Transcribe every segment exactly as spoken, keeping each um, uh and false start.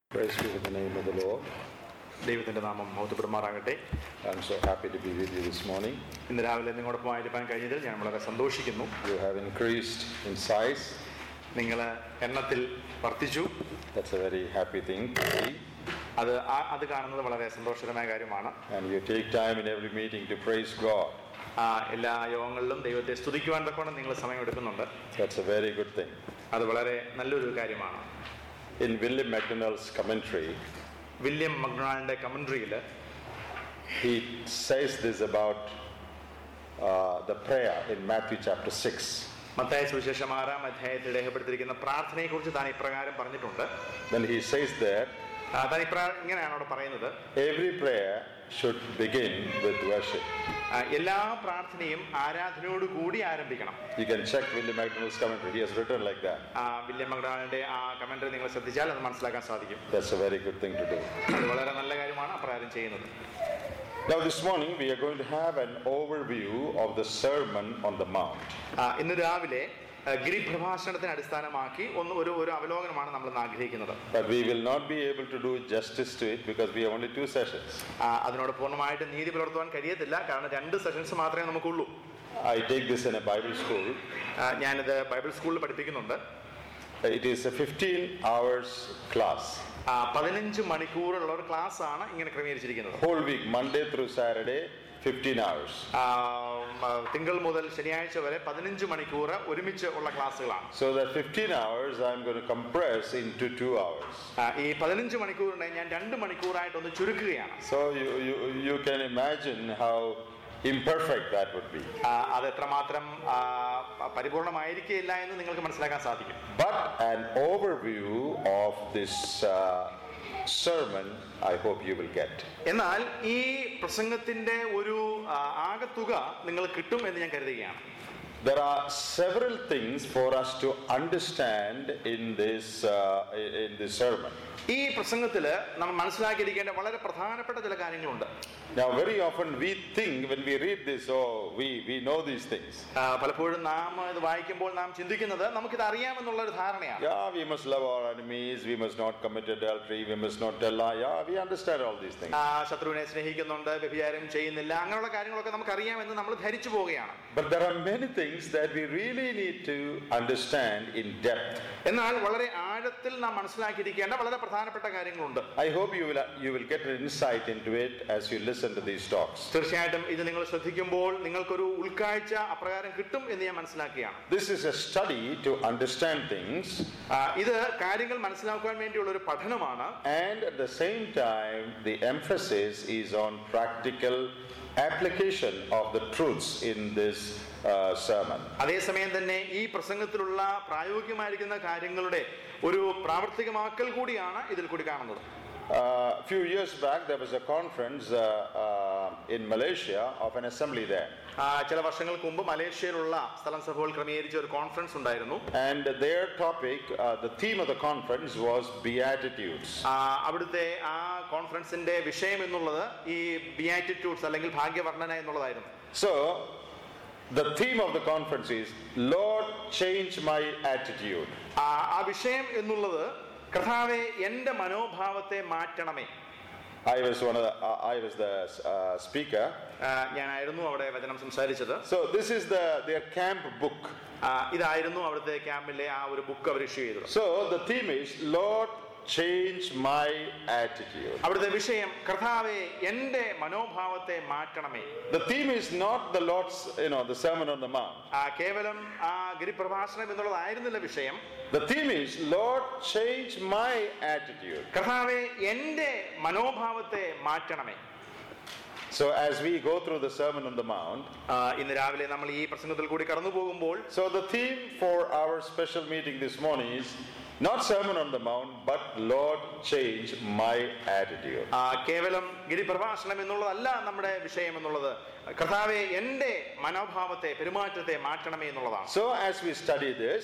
Praise be to the name of the Lord. ദൈവത്തിന്റെ നാമം മഹത്വപ്പെടുമാറാകട്ടെ. I'm so happy to be with you this morning. ഇന്ന് രാവിലെ നിങ്ങളോടൊപ്പം ആയിരിക്കാൻ കഴിഞ്ഞതിൽ ഞാൻ വളരെ സന്തോഷിക്കുന്നു. You have increased in size. നിങ്ങൾ എണ്ണത്തിൽ വർദ്ധിച്ചു. That's a very happy thing to see. അത് അത് കാണുന്നത് വളരെ സന്തോഷകരമായ കാര്യമാണ്. And you take time in every meeting to praise God. എല്ലാ യോഗങ്ങളിലും ദൈവത്തെ സ്തുതിക്കുവാൻ തക്കവണ്ണം നിങ്ങൾ സമയം എടുക്കുന്നുണ്ട്. That's a very good thing. അത് വളരെ നല്ലൊരു കാര്യമാണ്. In William McDonald's commentary, William മക്ഡൊണാൾഡിന്റെ കമന്ററിയിൽ he says this about uh, the prayer in Matthew chapter six. Mathai സുവിശേഷം ആറാം അധ്യായത്തിൽ രേഖപ്പെടുത്തിയിരിക്കുന്ന പ്രാർത്ഥനയെക്കുറിച്ച് താൻ ഇപ്രകാരം പറഞ്ഞിട്ടുണ്ട്. Then he says there, താൻ ഇപ്രകാരം ഇങ്ങനെയാണ് അവിടെ പറയുന്നത്, every prayer should begin with worship. എല്ലാ പ്രാർത്ഥനയും ആരാധനയോട് കൂടി ആരംഭിക്കണം. You can check William McDonald's commentary. He has written like that. William മക്ഡൊണാൾഡിന്റെ ആ കമന്ററി നിങ്ങൾ ശ്രദ്ധിച്ചാൽ അത് മനസ്സിലാക്കാൻ സാധിക്കും. That's a very good thing to do. അത് വളരെ നല്ല കാര്യമാണ് അപ്രകാരം ചെയ്യുന്നത്. Now this morning we are going to have an overview of the Sermon on the Mount. ഇന്ന് രാവിലെ ഗിരിപ്രഭാഷണത്തിന് അടിസ്ഥാനമാക്കി ഒന്ന് ഒരു ഒരു അവലോകനമാണ് നമ്മൾ ആഗ്രഹിക്കുന്നത്. But we will not be able to do justice to it because we have only two sessions. അതിനോട് പൂർണ്ണമായിട്ട് നീതി പുലർത്തുവാൻ കഴിയത്തില്ല, കാരണം രണ്ട് സെഷൻസ് മാത്രമേ നമുക്കുള്ളൂ. I take this in a Bible school. ഞാനിത് ബൈബിൾ സ്കൂളിൽ പഠിപ്പിക്കുന്നുണ്ട്. It is a fifteen hours class. പതിനഞ്ച് മണിക്കൂറുള്ള ഒരു ക്ലാസ് ആണ് ഇങ്ങനെ ക്രമീകരിച്ചിരിക്കുന്നത്. Whole week, Monday through Saturday, fifteen hours. തിങ്കൾ മുതൽ ശനിയാഴ്ച വരെ പതിനഞ്ച് മണിക്കൂർ ഒരുമിച്ച് ഉള്ള ക്ലാസ്സുകളാണ്. So that fifteen hours I am going to compress into two hours. ഈ പതിനഞ്ച് മണിക്കൂറിനെ ഞാൻ രണ്ട് മണിക്കൂറായിട്ട് ഒന്ന് ചുരുക്കുകയാണ്. So you you you can imagine how imperfect that would be. അത് എത്രമാത്രം പരിപൂർണമായിരിക്കില്ല എന്ന് നിങ്ങൾക്ക് മനസ്സിലാക്കാൻ സാധിക്കും. But an overview of this uh, sermon I hope you will get. എന്നാൽ ഈ പ്രസംഗത്തിന്റെ ഒരു ആകത്തുക നിങ്ങൾ കിട്ടും എന്ന് ഞാൻ കരുതുകയാണ്. There are several things for us to understand in this uh, in this sermon. ഈ പ്രസംഗത്തിൽ നമ്മൾ മനസ്സിലാക്കിയിരിക്കേണ്ട വളരെ പ്രധാനപ്പെട്ട ചില കാര്യങ്ങളുണ്ട്. Now very often we think when we read this, oh we we know these things. പലപ്പോഴും നാം ഇത് വായിക്കുമ്പോൾ നാം ചിന്തിക്കുന്നത് നമുക്കിത് അറിയാമെന്നുള്ള ഒരു ധാരണയാണ്. Yeah, we must love our enemies, we must not commit adultery, we must not tell lie. Yeah, we understand all these things. ശത്രുവിനെ സ്നേഹിക്കുന്നുണ്ട്, വ്യഭിചാരം ചെയ്യുന്നില്ല, അങ്ങനെയുള്ള കാര്യങ്ങളൊക്കെ നമുക്ക് അറിയാമെന്ന് നമ്മൾ ധരിച്ചു പോവുകയാണ്. But there are many things that we really need to understand in depth. എന്നാൽ വളരെ ആഴത്തിൽ നാം മനസ്സിലാക്കിയിരിക്കേണ്ട വളരെ പ്രധാനപ്പെട്ട കാര്യങ്ങളുണ്ട്. I hope you will you will get an insight into it as you listen to these talks. തീർച്ചയായിട്ടും ഇത് നിങ്ങൾ ശ്രദ്ധിക്കുമ്പോൾ നിങ്ങൾക്കൊരു ഉൾക്കാഴ്ച അപ്രകാരം കിട്ടും എന്ന് ഞാൻ മനസ്സിലാക്കുകയാണ്. This is a study to understand things. ഇത് കാര്യങ്ങൾ മനസ്സിലാക്കാൻ വേണ്ടിയുള്ള ഒരു പഠനമാണ്. And at the same time the emphasis is on practical application of the truths in this uh, sermon. അതേസമയം തന്നെ ഈ പ്രസംഗത്തിലുള്ള പ്രായോഗികമായിരിക്കുന്ന കാര്യങ്ങളുടെ ഒരു പ്രാവർത്തികമാക്കൽ കൂടിയാണ് ഇതിൽ കൂടി കാണുന്നത്. A uh, few years back there was a conference uh, uh, in Malaysia of an assembly there. ചില വർഷങ്ങൾക്ക് മുമ്പ് മലേഷ്യയിലുള്ള സ്ഥലം സഭകൾ ക്രമീകരിച്ച ഒരു കോൺഫറൻസ് ഉണ്ടായിരുന്നു. And their topic, uh, the theme of the conference was beatitudes. അവിടുത്തെ ആ കോൺഫറൻസിന്റെ വിഷയം എന്നുള്ളത് ഈ ബിയാറ്റിറ്റ്യൂഡ്സ് അല്ലെങ്കിൽ ഭാഗ്യവർണ്ണന എന്നുള്ളതായിരുന്നു. So the theme of the conference is Lord change my attitude. ആ വിഷയം എന്നുള്ളത് കർത്താവേ എൻ്റെ മനോഭാവത്തെ മാറ്റണമേ. I was one of the uh, I was the uh, speaker. ഞാനായിരുന്നു അവിടെ വചനം സംസാരിച്ചത്. So this is the their camp book. ഇതായിരുന്നു അവിടുത്തെ ക്യാമ്പിലെ ആ ഒരു ബുക്ക് അവർ ഇഷ്യൂ ചെയ്തത്. So the theme is Lord change my attitude. അവിടുത്തെ വിഷയം കർത്താവേ എൻ്റെ മനോഭാവത്തെ മാറ്റണമേ. The theme is not the Lord's, you know, the Sermon on the Mount. ആ കേവലം ആ ഗിരിപ്രഭാഷണം എന്നുള്ളതായിരുന്നില്ല വിഷയം. The theme is Lord change my attitude. കർത്താവേ എൻ്റെ മനോഭാവത്തെ മാറ്റണമേ. So as we go through the Sermon on the Mount, ഇന്ന് രാവിലെ നമ്മൾ ഈ പ്രസംഗത്തിൽ കൂടി കടന്നു പോകുമ്പോൾ, so the theme for our special meeting this morning is not Sermon on the Mount but Lord change my attitude. കേവലം ഗിരിപ്രഭാഷണം എന്നുള്ളതല്ല നമ്മുടെ വിഷയം എന്നുള്ളത്, കർത്താവേ എൻ്റെ മനോഭാവത്തെ പെരുമാറ്റത്തെ മാറ്റണമേ എന്നുള്ളതാണ്. So as we study this,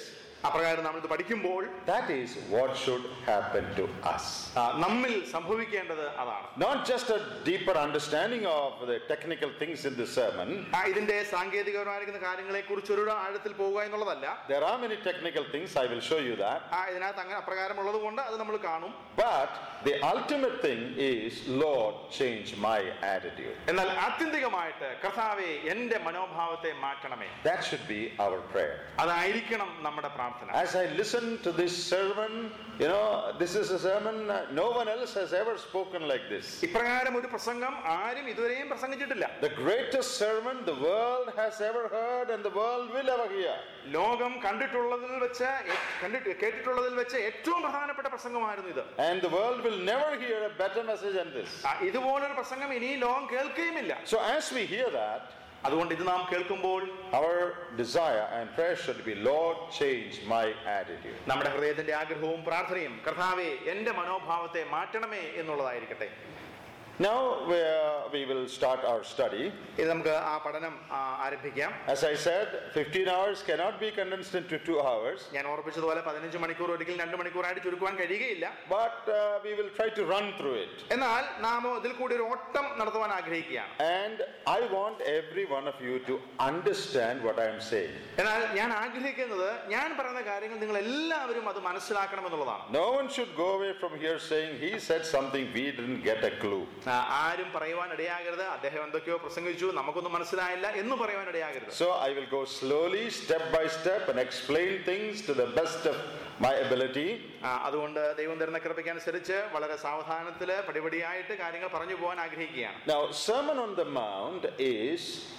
അപ്രകാരം നമ്മൾ ഇത് പഠിക്കുമ്പോൾ that is what should happen to us. നമ്മിൽ സംഭവിക്കേണ്ടത് അതാണ്. Not just a deeper understanding of the technical things in the sermon. ഇതിന്റെ സാങ്കേതികപരമായിരിക്കുന്ന കാര്യങ്ങളെ കുറിച്ച് ഒരു ആഴത്തിൽ പോകുക എന്നുള്ളതല്ല. There are many technical things, I will show you that. ഇതിനകത്ത് അങ്ങനെ അപ്രകാരമുള്ളത് കൊണ്ട് അത് നമ്മൾ കാണും. But the ultimate thing is, Lord, change my attitude. എന്നാൽ ആത്യന്തികമായിട്ട് കർത്താവേ എൻ്റെ മനോഭാവത്തെ മാറ്റണമേ. That should be our prayer. അതായിരിക്കണം നമ്മുടെ പ്രാർത്ഥന. As I listen to this sermon, you know, this is a sermon uh, no one else has ever spoken like this. ഇപ്രകാരം ഒരു പ്രസംഗം ആരും ഇതുവരെയും പ്രസംഗിച്ചിട്ടില്ല. The greatest sermon the world has ever heard and the world will ever hear. ലോകം കണ്ടിട്ടുള്ളതിൽ വെച്ച് കേട്ടിട്ടുള്ളതിൽ വെച്ച് ഏറ്റവും പ്രധാനപ്പെട്ട പ്രസംഗമായിരുന്നു ഇത്. And the world will never hear a better message than this. ഇതുപോലൊരു പ്രസംഗം ഇനി ലോകം കേൾക്കുകയുമില്ല. So as we hear that, അതുകൊണ്ട് ഇത് നാം കേൾക്കുമ്പോൾ our desire and prayer should be, Lord, change my attitude. നമ്മുടെ ഹൃദയത്തിന്റെ ആഗ്രഹവും പ്രാർത്ഥനയും കർത്താവേ എൻ്റെ മനോഭാവത്തെ മാറ്റണമേ എന്നുള്ളതായിരിക്കട്ടെ. Now we, uh, we will start our study. ഇത് നമുക്ക് ആ പഠനം ആരംഭിക്കാം. As I said, fifteen hours cannot be condensed into two hours. ഞാൻ ഓർപ്പിച്ചതുപോലെ പതിനഞ്ച് മണിക്കൂർ ഒരിക്കലും രണ്ട് മണിക്കൂറായിട്ട് ചുരുക്കുവാൻ കഴിയുകയില്ല. But uh, we will try to run through it. എന്നാൽ നാം ഇതിൽ കൂടി ഒരു ഓട്ടം നടത്തുവാൻ ആഗ്രഹിക്കുകയാണ്. And I want every one of you to understand what I am saying. എന്നാൽ ഞാൻ ആഗ്രഹിക്കുന്നത് ഞാൻ പറയുന്ന കാര്യങ്ങൾ നിങ്ങൾ എല്ലാവരും അത് മനസ്സിലാക്കണം എന്നുള്ളതാണ്. No one should go away from here saying he said something we didn't get a clue. ആരും പറയുവാൻ ഇടയാകരുത് അദ്ദേഹം എന്തൊക്കെയോ പ്രസംഗിച്ചു നമുക്കൊന്നും മനസ്സിലായില്ല എന്ന് പറയുവാൻ ഇടയാകരുത്. So I will go slowly, step by step, and explain things to the best of my ability. അതുകൊണ്ട് ദൈവം തരുന്ന കൃപയ്ക്കനുസരിച്ച് വളരെ സാവധാനത്തില് പടിപടിയായിട്ട് കാര്യങ്ങൾ പറഞ്ഞു പോകാൻ ആഗ്രഹിക്കുകയാണ്. Now, Sermon on the Mount is,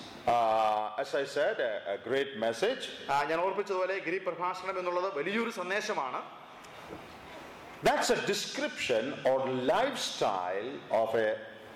uh, as I said, a, a great message. ഞാൻ ഓർപ്പിച്ചതുപോലെ ഗിരിപ്രഭാഷണം എന്നുള്ളത് വലിയൊരു സന്ദേശമാണ്. That's a description or lifestyle of a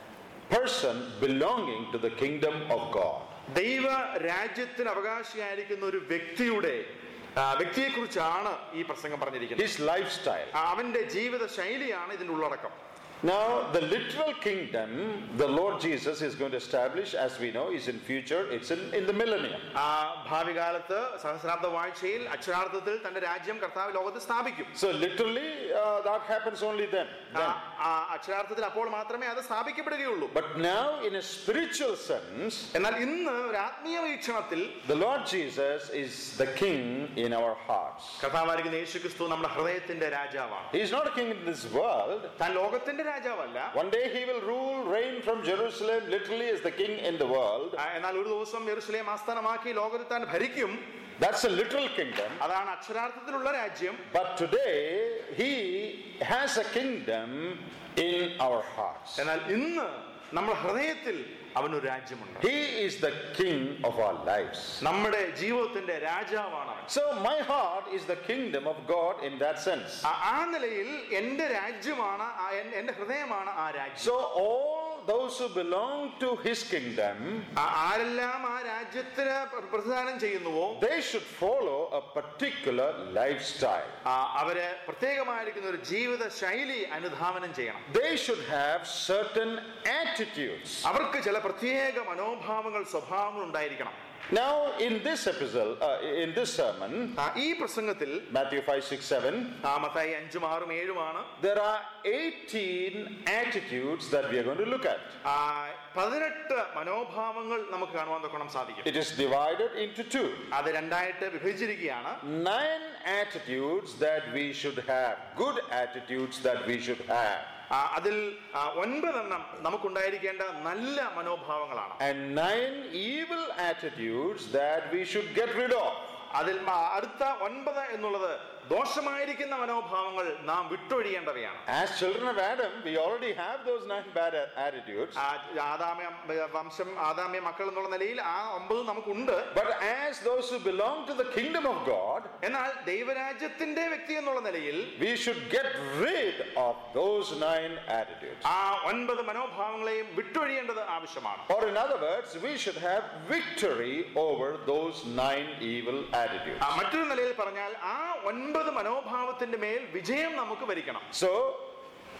person belonging to the kingdom of God. ദൈവ രാജ്യത്തിന് അവകാശിയായിരിക്കുന്ന ഒരു വ്യക്തിയുടെ വ്യക്തിയെക്കുറിച്ചാണ് ഈ പ്രസംഗം പറഞ്ഞിരിക്കുന്നത്. His lifestyle. അവന്റെ ജീവിത ശൈലിയാണ് ഇതിന്റെ ഉള്ളടക്കം. Now, the literal kingdom the Lord Jesus is going to establish, as we know, is in future. It's in, in the millennium. ഭാവി കാലത്ത് സഹസ്രാബ്ദ വാഴ്ചയിൽ അക്ഷരാർത്ഥത്തിൽ തന്റെ രാജ്യം കർത്താവ് ലോകത്ത് സ്ഥാപിക്കും. So literally uh, that happens only then. then. അക്ഷരാർത്ഥത്തിൽ അപ്പോൾ മാത്രമേ അത് സ്ഥാപിക്കപ്പെടുകയുള്ളൂ. But now, in a spiritual sense, എന്നാൽ ഇന്ന് ഒരു ആത്മീയ വീക്ഷണത്തിൽ the Lord Jesus is the king in our hearts. കർത്താവായിരിക്കുന്ന യേശുക്രിസ്തു നമ്മുടെ ഹൃദയത്തിന്റെ രാജാവാണ്. He is not a king in this world. താൻ ലോകത്തിന്റെ രാജാവല്ല. One day he will rule, reign from Jerusalem, literally as the king in the world. എന്നാൽ ഒരു ദിവസം യെരൂശലേം ആസ്ഥാനമാക്കി ലോകത്തിൽ താൻ ഭരിക്കും. That's a literal kingdom. അതാണ് അക്ഷരാർത്ഥത്തിലുള്ള രാജ്യം. But today he has a kingdom in our hearts. എന്നാൽ ഇന്ന് നമ്മുടെ ഹൃദയത്തിൽ അവനൊരു രാജ്യമുണ്ട്. He is the king of our lives. നമ്മുടെ ജീവിതത്തിന്റെ രാജാവാണ് അവൻ. So my heart is the kingdom of God in that sense. ആ നിലയിൽ എൻ്റെ രാജ്യമാണ് എൻ്റെ ഹൃദയമാണ് ആ രാജ്യം. So all those who belong to his kingdom, ആരെല്ലാം ആ രാജ്യത്തിന് പ്രതിദാനം ചെയ്യുന്നുവോ, they should follow a particular lifestyle. അവരെ പ്രത്യേകമായിരിക്കുന്ന ഒരു ജീവിത ശൈലി അനുധാവനം ചെയ്യണം. They should have certain attitudes. അവർക്ക് ചില പ്രത്യേക മനോഭാവങ്ങൾ സ്വഭാവങ്ങൾ ഉണ്ടായിരിക്കണം. Now in this episode, uh, in this sermon, ഈ പ്രസംഗത്തിൽ Matthew five, six, seven, Mathai അഞ്ചും ആറും ഏഴുമാണ്. there are eighteen attitudes that we are going to look at. പതിനെട്ട് മനോഭാവങ്ങൾ നമുക്ക് കാണുവാൻ തൊക്കണം സാധിക്കും. It is divided into two. അത് രണ്ടായിട്ട് വിഭജിച്ചിരിക്കുകയാണ്. Nine attitudes that we should have, good attitudes that we should have. അതിൽ ഒൻപതെണ്ണം നമുക്കുണ്ടായിരിക്കേണ്ട നല്ല മനോഭാവങ്ങളാണ്. And nine evil attitudes that we should get rid of. അതിൽ അടുത്ത ഒൻപത് എന്നുള്ളത് ദോഷമായിരിക്കുന്ന മനോഭാവങ്ങൾ നാം വിട്ടൊഴിയേണ്ടവയാണ്. As children of Adam, we already have those nine bad attitudes. ആദാമ്യ വംശം ആദാമ്യ മക്കൾ എന്നുള്ള നിലയിൽ ആ ഒമ്പത് നമുക്കുണ്ട്. But as those who belong to the kingdom of God, എന്നാൽ ദൈവരാജ്യത്തിന്റെ വ്യക്തി എന്നുള്ള നിലയിൽ we should get rid of those nine attitudes. ആ ഒൻപത് മനോഭാവങ്ങളെയും വിട്ടൊഴിയേണ്ടത് ആവശ്യമാണ്. Or in other words, we should have victory over those nine evil attitudes. മറ്റൊരു നിലയിൽ പറഞ്ഞാൽ ആ ഒൻപത് മനോഭാവത്തിന്റെ മേൽ വിജയം നമുക്ക് വരിക്കണം. So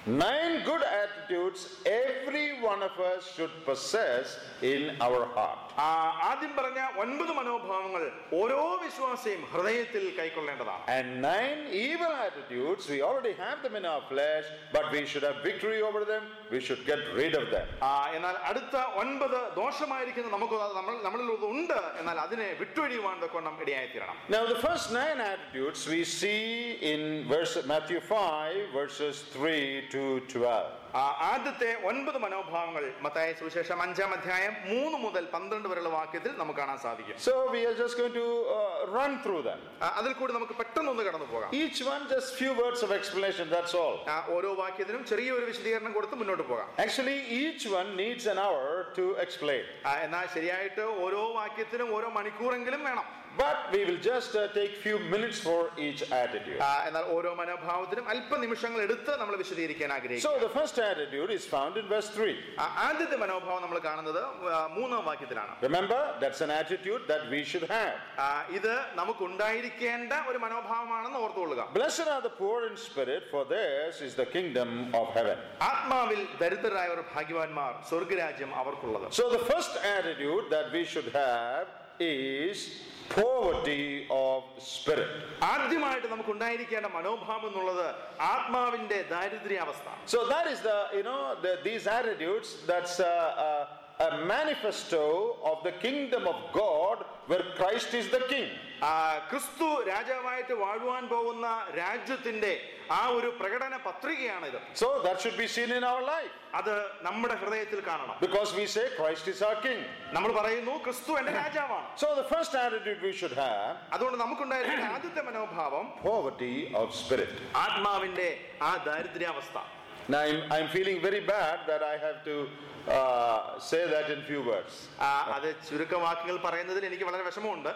Nine good attitudes every one of us should possess in our heart. ആ, ആദ്യം പറഞ്ഞ ഒൻപത് മനോഭാവങ്ങൾ ഓരോ വിശ്വാസിയും ഹൃദയത്തിൽ കൈക്കൊള്ളേണ്ടതാണ്. And nine evil attitudes, we already have them in our flesh, but we should have victory over them. We should get rid of them. ആ, എന്നാൽ അടുത്ത ഒൻപത് ദോഷമായിരിക്കുന്ന നമുക്ക് നമ്മൾ നമ്മളിൽ ഉണ്ട്, എന്നാൽ അതിനെ വിട്ടുവഴിയുവാൻ തൊക്കണം ഇടയായിത്തീരണം. Now the first nine attitudes we see in verse Matthew five verses three to twelve. ആ, ആദ്യത്തെ ഒൻപത് മനോഭാവങ്ങൾ മത്തായി സുവിശേഷം അഞ്ചാം അധ്യായം മൂന്ന് മുതൽ പന്ത്രണ്ട് വരെയുള്ള വാക്യത്തിൽ നമുക്ക് കാണാൻ സാധിക്കും. So we are just going to uh, run through them. ആ, അതിൽ കൂടി നമുക്ക് പെട്ടെന്ന് ഒന്ന് കടന്നു പോകാം. Each one just few words of explanation, that's all. ആ, ഓരോ വാക്യത്തിനും ചെറിയൊരു വിശദീകരണം കൊടുത്ത് മുന്നോട്ട് പോകാം. Actually each one needs an hour to explain. ആ, എന്നാൽ ശരിയായിട്ട് ഓരോ വാക്യത്തിനും ഓരോ മണിക്കൂറെങ്കിലും വേണം. But we will just uh, take few minutes for each attitude. ആ, എന്നാൽ ഓരോ മനോഭാവത്തിനും അല്പ നിമിഷങ്ങൾ എടുത്ത് നമ്മൾ വിശദീകരിക്കാൻ ആഗ്രഹിക്കും. So the first attitude is found in verse three. ആ, ആദ്യത്തെ മനോഭാവം നമ്മൾ കാണുന്നത് ആ, മൂന്നാം വാക്യത്തിലാണ്. Remember, that's an attitude that we should have. ആ, ഇത് നമുക്ക് ഉണ്ടായിരിക്കേണ്ട ഒരു മനോഭാവമാണെന്ന് ഓർത്തുകൊള്ളുക. Blessed are the poor in spirit, for theirs is the kingdom of heaven. ആത്മാവിൽ ദരിദ്രരായവർ ഭാഗ്യവാന്മാർ, സ്വർഗരാജ്യം അവർക്കുള്ളത്. So the first attitude that we should have is poverty of spirit. ആദ്യമായിട്ട് നമുക്ക് ഉണ്ടായിരിക്കേണ്ട മനോഭാവം എന്നുള്ളത് ആത്മാവിന്റെ ദാരിദ്ര്യാവസ്ഥ. So that is the, you know, the, these attitudes, that's a, a, a manifesto of the kingdom of God where Christ is the king. ആ, ക്രിസ്തു രാജാവായിട്ട് വാഴുവാൻ പോകുന്ന രാജ്യത്തിന്റെ ആ ഒരു പ്രകടന പത്രികയാണിത്. So that should be seen in our life. അത് നമ്മുടെ ഹൃദയത്തിൽ കാണണം. Because we say Christ is our king. നമ്മൾ പറയുന്നു ക്രിസ്തു എന്റെ രാജാവാണ്. So the first attitude we should have, അതുകൊണ്ട് നമുക്കുണ്ടായിരുന്ന ആദ്യത്തെ മനോഭാവം poverty of spirit. ആത്മാവിന്റെ ആ ദാരിദ്ര്യാവസ്ഥ. Now I'm, I'm feeling very bad that I have to uh, say that in few words. ആ, അത് ചുരുക്കവാക്കുകൾ പറയുന്നതിൽ എനിക്ക് വളരെ വിഷമമുണ്ട്.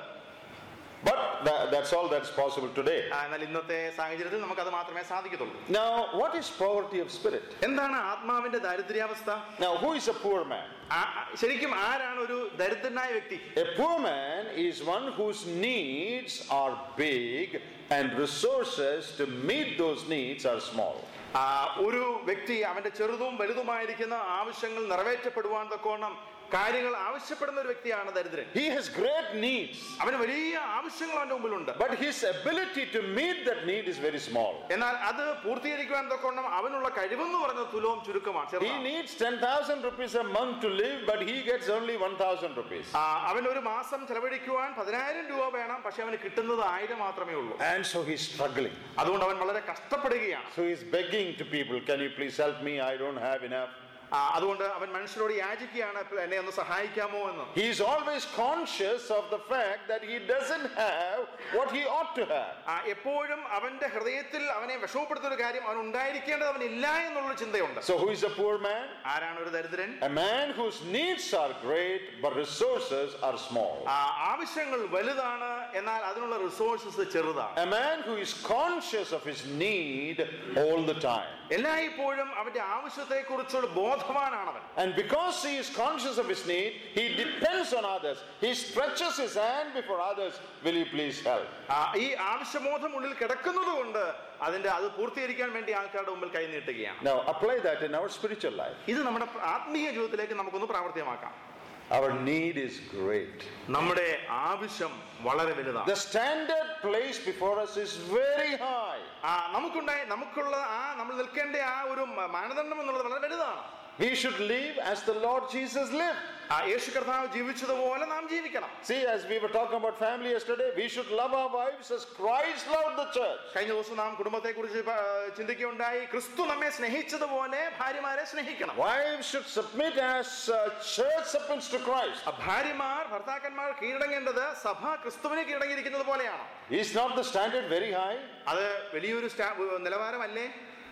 But that, that's all that's possible today. ആ, എന്നാൽ ഇന്നത്തെ സാഹചര്യത്തിൽ നമുക്ക് അത് മാത്രമേ സാധിക്കത്തുള്ളൂ. Now, what is poverty of spirit? എന്താണ് ആത്മാവിന്റെ ദാരിദ്ര്യാവസ്ഥ? Now, who is a poor man? ആ, ശരിക്കും ആരാണ് ഒരു ദരിദ്രനായ വ്യക്തി? A poor man is one whose needs are big and resources to meet those needs are small. ആ, ഒരു വ്യക്തി അവന്റെ ചെറുതും വലുതുമായിരിക്കുന്ന ആവശ്യങ്ങൾ നിറവേറ്റപ്പെടുവാൻ തക്കോണം കാര്യങ്ങൾ ആവശ്യപ്പെടുന്ന ഒരു വ്യക്തിയാണ് ദരിദ്രൻ. He has great needs, അവന് വലിയ ആവശ്യങ്ങൾ അവന്റെ മുമ്പിലുണ്ട്. but his ability to meet that need is very small. എന്നാൽ അത് പൂർത്തീകരിക്കുവാൻ തക്കോണം അവനുള്ള കഴിവെന്ന് പറഞ്ഞ തുലവും ചുരുക്കമാണ്. He ചെറുതാണ്. needs ten thousand rupees a month to live, but he gets only one thousand rupees. ആ, അവൻ ഒരു മാസം ചെലവഴിക്കുവാൻ പതിനായിരം രൂപ വേണം, പക്ഷെ അവന് കിട്ടുന്നത് ആയിരം മാത്രമേ ഉള്ളൂ. And so he's struggling. അതുകൊണ്ട് അവൻ വളരെ കഷ്ടപ്പെടുകയാണ്. So he's begging to people, can you please help me? I don't have enough. ആ, അതുകൊണ്ട് അവൻ മനുഷ്യരോട് യാചിക്കുകയാണ്, എന്നെ ഒന്ന് സഹായിക്കാമോ എന്ന്. He is always conscious of the fact that he doesn't have what he ought to have. ആ, എപ്പോഴും അവന്റെ ഹൃദയത്തിൽ അവനെ വിഷമപ്പെടുത്തുന്ന ഒരു കാര്യം അവൻ ഉണ്ടായിരിക്കേണ്ടത് അവനില്ല എന്നുള്ള ചിന്തയുണ്ട്. So who is a poor man? ആരാണ് ഒരു ദരിദ്രൻ? A man whose needs are great but resources are small. ആ, ആവശ്യങ്ങൾ വലുതാണ്, എന്നാൽ അതിനുള്ള റിസോഴ്സസ് ചെറുതാണ്. A man who is conscious of his need all the time. എല്ലായ്പ്പോഴും അവന്റെ ആവശ്യത്തെ കുറിച്ചുള്ള ബോധവാനാണ് അവൻ. And because he is conscious of his need, he depends on others. He stretches his hand before others. Will you please help? ആ, ഈ ആവശ്യബോധം ഉള്ളിൽ കിടക്കുന്നത് കൊണ്ട് അതിന്റെ അത് പൂർത്തീകരിക്കാൻ വേണ്ടി ആൾക്കാരുടെ മുമ്പിൽ കൈ നീട്ടുകയാണ്. Now apply that in our spiritual life. ഇത് നമ്മുടെ ആത്മീയ ജീവിതത്തിലേക്ക് നമുക്കൊന്ന് പ്രാവർത്തികമാക്കാം. Our need is great. നമ്മുടെ ആവശ്യം വളരെ വലുതാണ്. The standard placed before us is very high. ആ, നമുക്കുണ്ടായി നമുക്കുള്ള ആ നമ്മൾ നിൽക്കേണ്ട ആ ഒരു മാനദണ്ഡം എന്നുള്ളത് വളരെ വലുതാണ്. We should live as the Lord Jesus lived. ആ, യേശു കർത്താവ് ജീവിച്ചതുപോലെ നാം ജീവിക്കണം. See, as we were talking about family yesterday, we should love our wives as Christ loved the church. കഴിഞ്ഞ ദിവസം നാം കുടുംബത്തെ കുറിച്ച് ചിന്തിക്കുകയുണ്ടായി. ക്രിസ്തു നമ്മെ സ്നേഹിച്ചതുപോലെ ഭാര്യമാരെ സ്നേഹിക്കണം. Wives should submit as uh, church submits to Christ. ഭാര്യമാർ ഭർത്താക്കന്മാർ കീഴടങ്ങേണ്ടത് സഭ ക്രിസ്തുവിനെ കീഴടങ്ങിയിരിക്കുന്നത് പോലെയാണ്. Is not the standard very high? അത് വലിയൊരു നിലവാരമല്ലേ?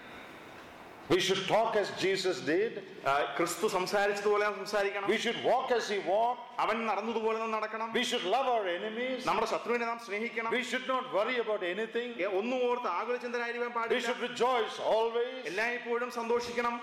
We should talk as Jesus did. ക്രിസ്തു സംസാരിച്ചതുപോലെ സംസാരിക്കണം. We should walk as he walked. അവൻ നടന്നതുപോലെ നാം നടക്കണം. We should love our enemies. നമ്മുടെ ശത്രുവിനെ നാം സ്നേഹിക്കണം. We should not worry about anything. ഒന്നും ഓർത്ത് ആകുലചിന്തനായിരിക്കാൻ We പാടില്ല. should rejoice always. എല്ലായ്പ്പോഴും സന്തോഷിക്കണം.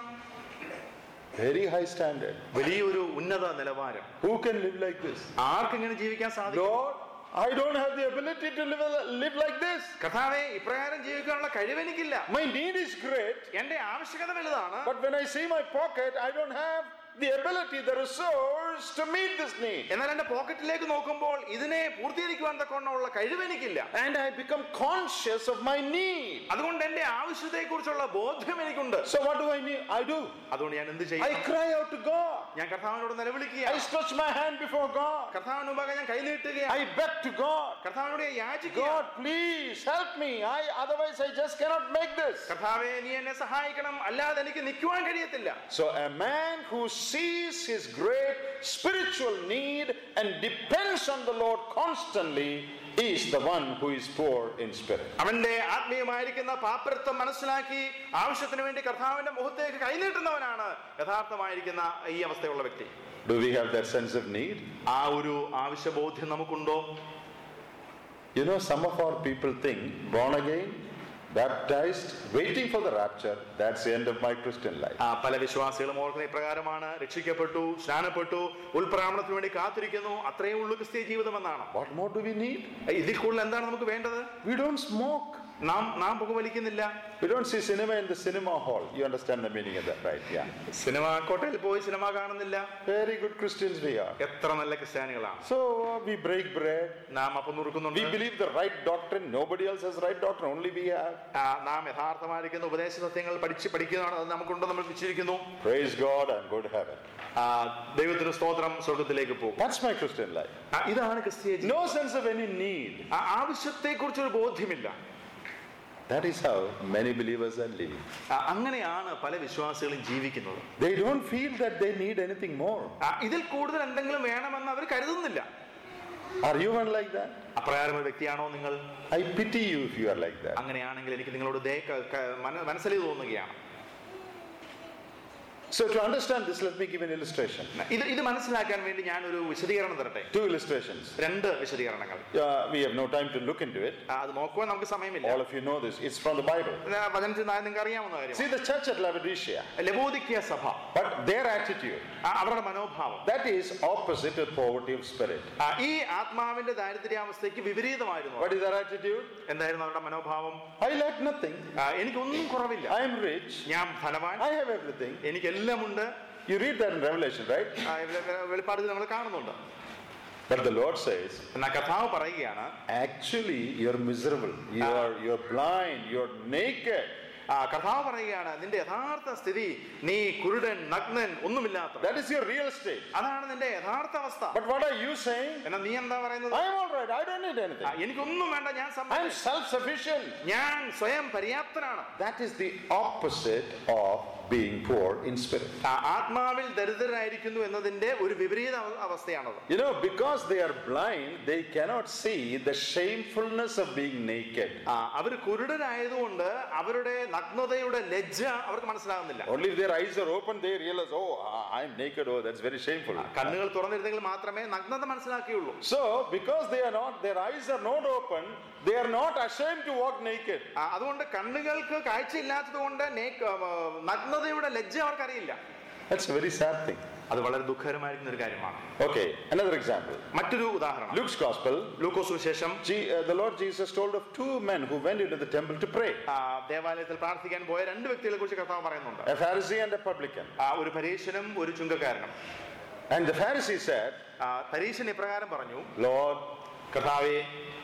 Very high standard. വലിയൊരു ഉന്നത നിലവാരം. Who can live like this? ആർക്കെങ്ങനെ ജീവിക്കാൻ സാധിക്കും? Lord, I don't have the ability to live, live like this. കർത്താവേ, ഇപ്രകാരം ജീവിക്കാനുള്ള കഴിവ് എനിക്കില്ല. My need is great. എന്റെ ആവശ്യകത വലുതാണ്. But when I see my pocket, I don't have the ability, the resource to meet this need. എന്നാൽ എന്റെ പോക്കറ്റിലേക്ക് നോക്കുമ്പോൾ ഇതിനെ പൂർത്തീകരിക്കുവാൻ തക്കവണ്ണമുള്ള കഴിവ് എനിക്കില്ല. And I become conscious of my need. അതുകൊണ്ട് എന്റെ ആവശ്യത്തെക്കുറിച്ചുള്ള ബോധ്യം എനിക്കുണ്ട്. So what do I need? I do. അതുകൊണ്ട് ഞാൻ എന്ത് ചെയ്യും? I cry out to God. ഞാൻ കർത്താവിനോട് നിലവിളിക്കുകയാണ്. I stretch my hand before God. കർത്താവിന് മുമ്പാകെ ഞാൻ കൈ നീട്ടുകയാണ്. I beg to God. കർത്താവിനോട് യാചിക്കുകയാണ്. God, please help me. I otherwise I just cannot make this. കർത്താവേ, നീ എന്നെ സഹായിക്കണം, അല്ലാതെ എനിക്ക് നിൽക്കുവാൻ കഴിയത്തില്ല. So a man who sees his great spiritual need and depends on the Lord constantly is the one who is poor in spirit. അവന്റെ ആത്മീയമായിരിക്കുന്ന പാപ്പരത്വം മനസ്സിലാക്കി ആവശ്യത്തിന് വേണ്ടി കർത്താവിന്റെ മുഖത്തേക്ക് കൈനീട്ടുന്നവനാണ് യഥാർത്ഥമായിരിക്കുന്ന ഈ അവസ്ഥയുള്ള വ്യക്തി. Do we have that sense of need? ആ ഒരു ആവശ്യബോധ്യം നമുക്കുണ്ടോ? You know, some of our people think born again, baptized, waiting for the rapture, that's the end of my Christian life. ആ പല വിശ്വാസികളും ഓർക്കുന്ന ഇപ്രകാരമാണ്: രക്ഷിക്കപ്പെട്ടു, സ്നാനപ്പെട്ടു, ഉൾപ്രാവണത്തിന് വേണ്ടി കാത്തിരിക്കുന്നു, അത്രയേ ഉള്ളൂ ക്രിസ്തീയ ജീവിതം എന്നാണ്. What more do we need? ഇതിൽ കൂടുതൽ എന്താണ് നമുക്ക് വേണ്ടത്? We don't smoke. നാം നാം പുകവലിക്കുന്നില്ല. We don't see cinema in the cinema hall. You understand the meaning of that, right? Yeah. Cinema കോട്ടയിൽ പോയി സിനിമ കാണുന്നില്ല. Very good Christians we are. എത്ര നല്ല ക്രിസ്ത്യാനികളാണ്. So uh, we break bread. നാം അപ്പം നുറുക്കുന്നുണ്ട്. We believe the right doctrine. Nobody else has right doctrine. Only we have. നാം യഥാർത്ഥമായിരിക്കുന്ന ഉപദേശ സത്യങ്ങൾ പഠിച്ച് പഠിക്കുന്നതാണ്. അത് നമുക്കുണ്ട്, നമ്മൾ വിശ്വസിക്കുന്നു. Praise God, I'm going to heaven. ദൈവത്തിന് സ്തോത്രം, സ്വർഗ്ഗത്തിലേക്ക് പോകും. That's my Christian life. ഇതാണ് ക്രിസ്തീയ ജീവിതം. No sense of any need. ആവശ്യത്തെ കുറിച്ചൊരു ബോധ്യമില്ല. That is how many believers are living. അങ്ങനെയാണ് പല വിശ്വാസികളും ജീവിക്കുന്നത്. They don't feel that they need anything more. ഇതിൽ കൂടുതൽ എന്തെങ്കിലും വേണമെന്ന് അവർ കരുതുന്നില്ല. Are you one like that? അപ്രകാരം വ്യക്തിയാണോ നിങ്ങൾ? I pity you if you are like that. അങ്ങനെയാണെങ്കിൽ എനിക്ക് നിങ്ങളോട് മനസ്സിൽ തോന്നുകയാണ്. So to understand this, let me give an illustration. ഇത് ഇത് മനസ്സിലാക്കാൻ വേണ്ടി ഞാൻ ഒരു വിശദീകരണം തരട്ടെ. Two illustrations. രണ്ട് വിശദീകരണങ്ങൾ. Uh, we have no time to look into it. അത് നോക്കുവാൻ നമുക്ക് സമയമില്ല. All of you know this. It's from the Bible. വചനത്തിൽ നിങ്ങൾക്ക് അറിയാവുന്ന കാര്യം. See the church at Laodicea. ലവോദിക്കിയ സഭ. But their attitude, അവരുടെ മനോഭാവം, that is opposite of poverty of spirit. ഈ ആത്മാവിന്റെ ദാരിദ്ര്യാവസ്ഥയ്ക്ക് വിപരീതമായിരുന്നു. What is their attitude? എന്തായിരുന്നു അവരുടെ മനോഭാവം? I lack nothing. എനിക്കൊന്നും കുറവില്ല. I am rich. ഞാൻ ധനവാൻ. I have everything. എനിക്ക് എല്ലാം ഉണ്ട്. You read that in Revelation, right? വെളിപ്പാടിൽ നമ്മൾ കാണുന്നുണ്ട്. But the Lord says, എന്നാ കർത്താവ് പറയുകയാണ്, actually you're miserable. You are you're blind. You're naked. കർത്താവ് പറയുകയാണ്, നിന്റെ യഥാർത്ഥ സ്ഥിതി നീ കുരുടൻ, നഗ്നൻ, ഒന്നുമില്ലാത്ത. That is your real state. അതാണ് നിന്റെ യഥാർത്ഥ അവസ്ഥ. But what are you saying? എന്നാ നീ എന്താ പറയുന്നത്? I am all right. I don't need anything. എനിക്കൊന്നും വേണ്ട, ഞാൻ I am self-sufficient. ഞാൻ സ്വയം പര്യാപ്തനാണ്. That is the opposite of being poor in spirit. ആത്മാവിൽ ദരിദ്രരായിരിക്കുന്നു എന്നതിന്റെ ഒരു വിപരീത അവസ്ഥയാണത്. You know, because they are blind, they cannot see the shamefulness of being naked. അവർ കുരുടരായതുകൊണ്ട് അവരുടെ നഗ്നതയുടെ ലജ്ജ അവർക്ക് മനസ്സിലാകുന്നില്ല. Only if their eyes are open, they realize, oh, I am naked. Oh, that's very shameful. കണ്ണുകൾ തുറന്നിരുന്നെങ്കിൽ മാത്രമേ നഗ്നത മനസ്സിലാക്കിയുള്ളൂ. So, because they are not, their eyes are not open, they are not ashamed to walk naked. അതുകൊണ്ട് കണ്ണുകൾക്ക് കാഴ്ചയില്ലാത്തത് കൊണ്ട് നഗ്നതയുടെ ലജ്ജ അവർക്കറിയില്ല. That's a very sad thing. അത് വളരെ ദുഃഖകരമായിരിക്കുന്ന ഒരു കാര്യമാണ്. Okay, another example. മറ്റൊരു ഉദാഹരണം. Luke's Gospel. ലൂക്കോസ് സുവിശേഷം. The Lord Jesus told of two men who went into the temple to pray. ദേവാലയത്തിൽ പ്രാർത്ഥിക്കാൻ പോയ രണ്ട് വ്യക്തികളെ കുറിച്ച് കർത്താവ് പറയുന്നുണ്ട്. A Pharisee and a publican. ഒരു പരീശനും ഒരു ചുങ്കക്കാരനും. And the Pharisee said, പരീശൻ ഇപ്രകാരം പറഞ്ഞു, Lord, കർത്താവേ,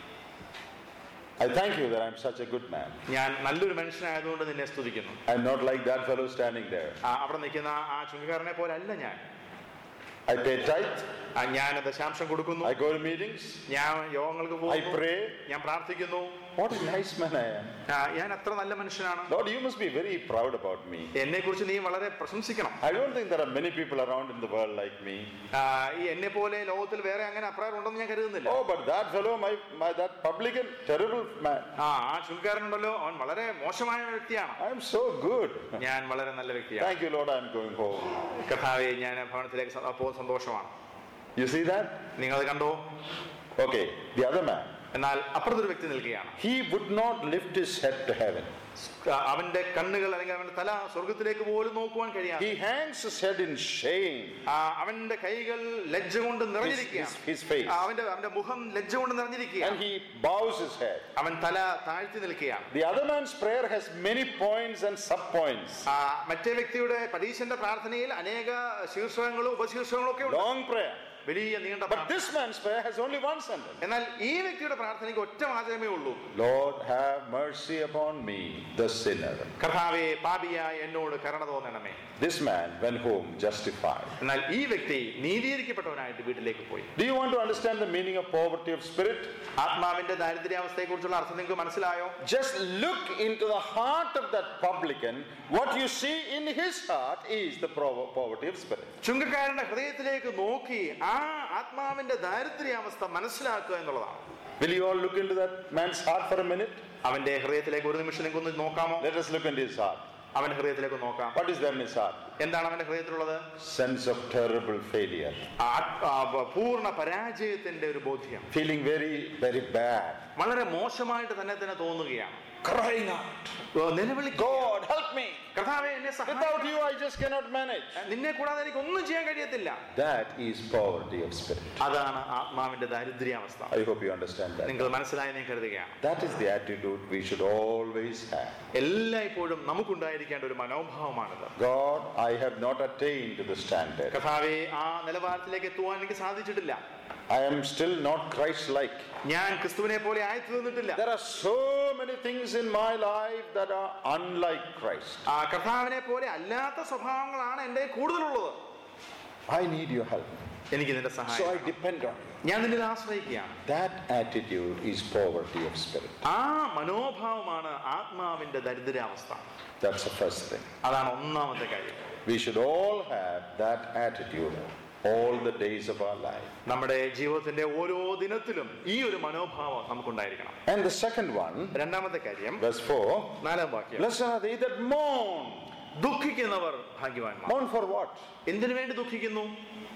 I thank you that I'm such a good man. ഞാൻ നല്ലൊരു മനുഷ്യനായതുകൊണ്ട് നിന്നെ സ്തുതിക്കുന്നു. I'm not like that fellow standing there. അവിടെ നിൽക്കുന്ന ആ ചുങ്കക്കാരനെ പോലെ അല്ല ഞാൻ. I pay tithe. ഞാൻ ദശാംശം കൊടുക്കുന്നു. I go to meetings. ഞാൻ യോഗങ്ങൾക്ക് പോകുന്നു. I pray. ഞാൻ പ്രാർത്ഥിക്കുന്നു. What a nice man I am. ഞാൻ അത്ര നല്ല മനുഷ്യനാണ്. Lord, you must be very proud about me. എന്നെ കുറിച്ച് നീ വളരെ പ്രശംസിക്കണം. I don't think there are many people around in the world like me. ഈ എന്നെ പോലെ ലോകത്തിൽ വേറെ അങ്ങനെ അപ്രകാരം ഉണ്ടെന്ന് ഞാൻ കരുതുന്നില്ല. Oh, but that fellow, my, my that publican, terrible man. ആ ആ ചുങ്കക്കാരനുണ്ടല്ലോ, അവൻ വളരെ മോശമായ വ്യക്തിയാണ്. I am so good. ഞാൻ വളരെ നല്ല വ്യക്തിയാണ്. Thank you, Lord, I am going home. കർത്താവേ, ഞാൻ ഭവനത്തിലേക്ക് പോകുന്ന സന്തോഷമാണ്. You see that? നിങ്ങൾ അത് കണ്ടോ? Okay, the other man. എന്നാൽ അപ്പുറത്തൊരു വ്യക്തി നിൽക്കുകയാണ്. He would not lift his head to heaven. അവന്റെ കണ്ണുകൾ അല്ലെങ്കിൽ അവന്റെ തല സ്വർഗത്തിലേക്ക് പോലും നോക്കുവാൻ കഴിയാതെ He hangs his head in shame. അവന്റെ കൈകൾ ലജ്ജ കൊണ്ട് നിറഞ്ഞിരിക്കുകയാണ്. His face. അവന്റെ അവന്റെ മുഖം ലജ്ജ കൊണ്ട് നിറഞ്ഞിരിക്കുകയാണ്. And he bows his head. അവൻ തല താഴ്ത്തി നിൽക്കുകയാണ്. The other man's prayer has many points and sub points. മറ്റേ വ്യക്തിയുടെ പരീശന്റെ പ്രാർത്ഥനയിൽ അനേക ശീർഷകങ്ങളും ഉപശീർഷകങ്ങളും ഒക്കെ ഉണ്ട്. Long prayer. വലിയ നീണ്ട. But this man's prayer has only one sentence. എന്നാൽ ഈ വ്യക്തിയുടെ പ്രാർത്ഥനയ്ക്ക് ഒറ്റ വാചകമേ ഉള്ളൂ. Lord, have mercy upon me, the sinner. കർത്താവേ പാപിയായ എന്നോട് കരുണ തോന്നണമേ. This man went home justified. എന്നാൽ ഈ വ്യക്തി നീതീകരിക്കപ്പെട്ടവനായിട്ട് വീട്ടിലേക്ക് പോയി. Do you want to understand the meaning of poverty of spirit? ആത്മാവിന്റെ ദാരിദ്ര്യാവസ്ഥയെക്കുറിച്ചുള്ള അർത്ഥം നിങ്ങൾക്ക് മനസ്സിലായോ? Just look into the heart of that publican. What you see in his heart is the poverty of spirit. ചുങ്കക്കാരന്റെ ഹൃദയത്തിലേക്ക് നോക്കി ആ ആത്മാവിന്റെ ദാരിദ്ര്യാവസ്ഥ മനസ്സിലാക്കുക എന്നുള്ളതാണ്. Will you all look into that man's heart for a minute? അവന്റെ ഹൃദയത്തിലേക്ക് ഒരു നിമിഷം നിങ്ങൾക്ക് ഒന്ന് നോക്കാമോ? Let us look into his heart. അവന്റെ ഹൃദയത്തിലേക്ക് നോക്കാം. What is there in his heart? എന്താണ് അവന്റെ ഹൃദയത്തിലുള്ളത്? Sense of terrible failure. പൂർണ്ണ പരാജയത്തിന്റെ ഒരു ബോധ്യം. Feeling very very bad. വളരെ മോശമായിട്ട് തന്നെ തന്നെ തോന്നുകയാണ്. Crying out. God help me. കർത്താവേ എന്നെ സഹായിക്കണമേ. Without you I just cannot manage. നിന്നെ കൂടാതെ എനിക്ക് ഒന്നും ചെയ്യാൻ കഴിയത്തില്ല. That is poverty of spirit. അതാണ് ആത്മാവിന്റെ ദാരിദ്ര്യാവസ്ഥ. I hope you understand that. നിങ്ങൾ മനസ്സിലായെന്ന് ഞാൻ കരുതുകയാണ്. That is the attitude we should always have. എല്ലായ്പ്പോഴും നമുക്കുണ്ടായിരിക്കേണ്ട ഒരു മനോഭാവമാണിത്. God, I have not attained to the standard. കർത്താവേ ആ നിലവാരത്തിലേക്ക് എത്തുവാൻ എനിക്ക് സാധിച്ചിട്ടില്ല. I am still not Christ-like. ഞാൻ ക്രിസ്തുവിനെ പോലെ ആയിത്തീർന്നിട്ടില്ല. There are so many things in my life that are unlike Christ. ആ കർത്താവിനെ പോലെ അല്ലാത്ത സ്വഭാവങ്ങളാണ് എൻ്റെ കൂടുതലുള്ളത്. I need your help. എനിക്ക് നിന്റെ സഹായം. So I depend on you. ഞാൻ നിന്നിൽ ആശ്രയിക്കുകയാണ്. That attitude is poverty of spirit. ആ മനോഭാവമാണ് ആത്മാവിന്റെ ദരിദ്രാവസ്ഥ. That's the first thing. അതാണ് ഒന്നാമത്തെ കാര്യം. We should all have that attitude all the days of our life. നമ്മുടെ ജീവിതത്തിന്റെ ഓരോ ദിനത്തിലും ഈ ഒരു മനോഭാവം നമുക്കുണ്ടായിരിക്കണം. And the second one, രണ്ടാമത്തെ കാര്യം, verse four, നാലാം വാക്യം, blessed are they that mourn. ദുഃഖിക്കുന്നവർ ഭാഗ്യവാന്മാർ. Mourn for what? എന്തിനു വേണ്ടി ദുഃഖിക്കുന്നു?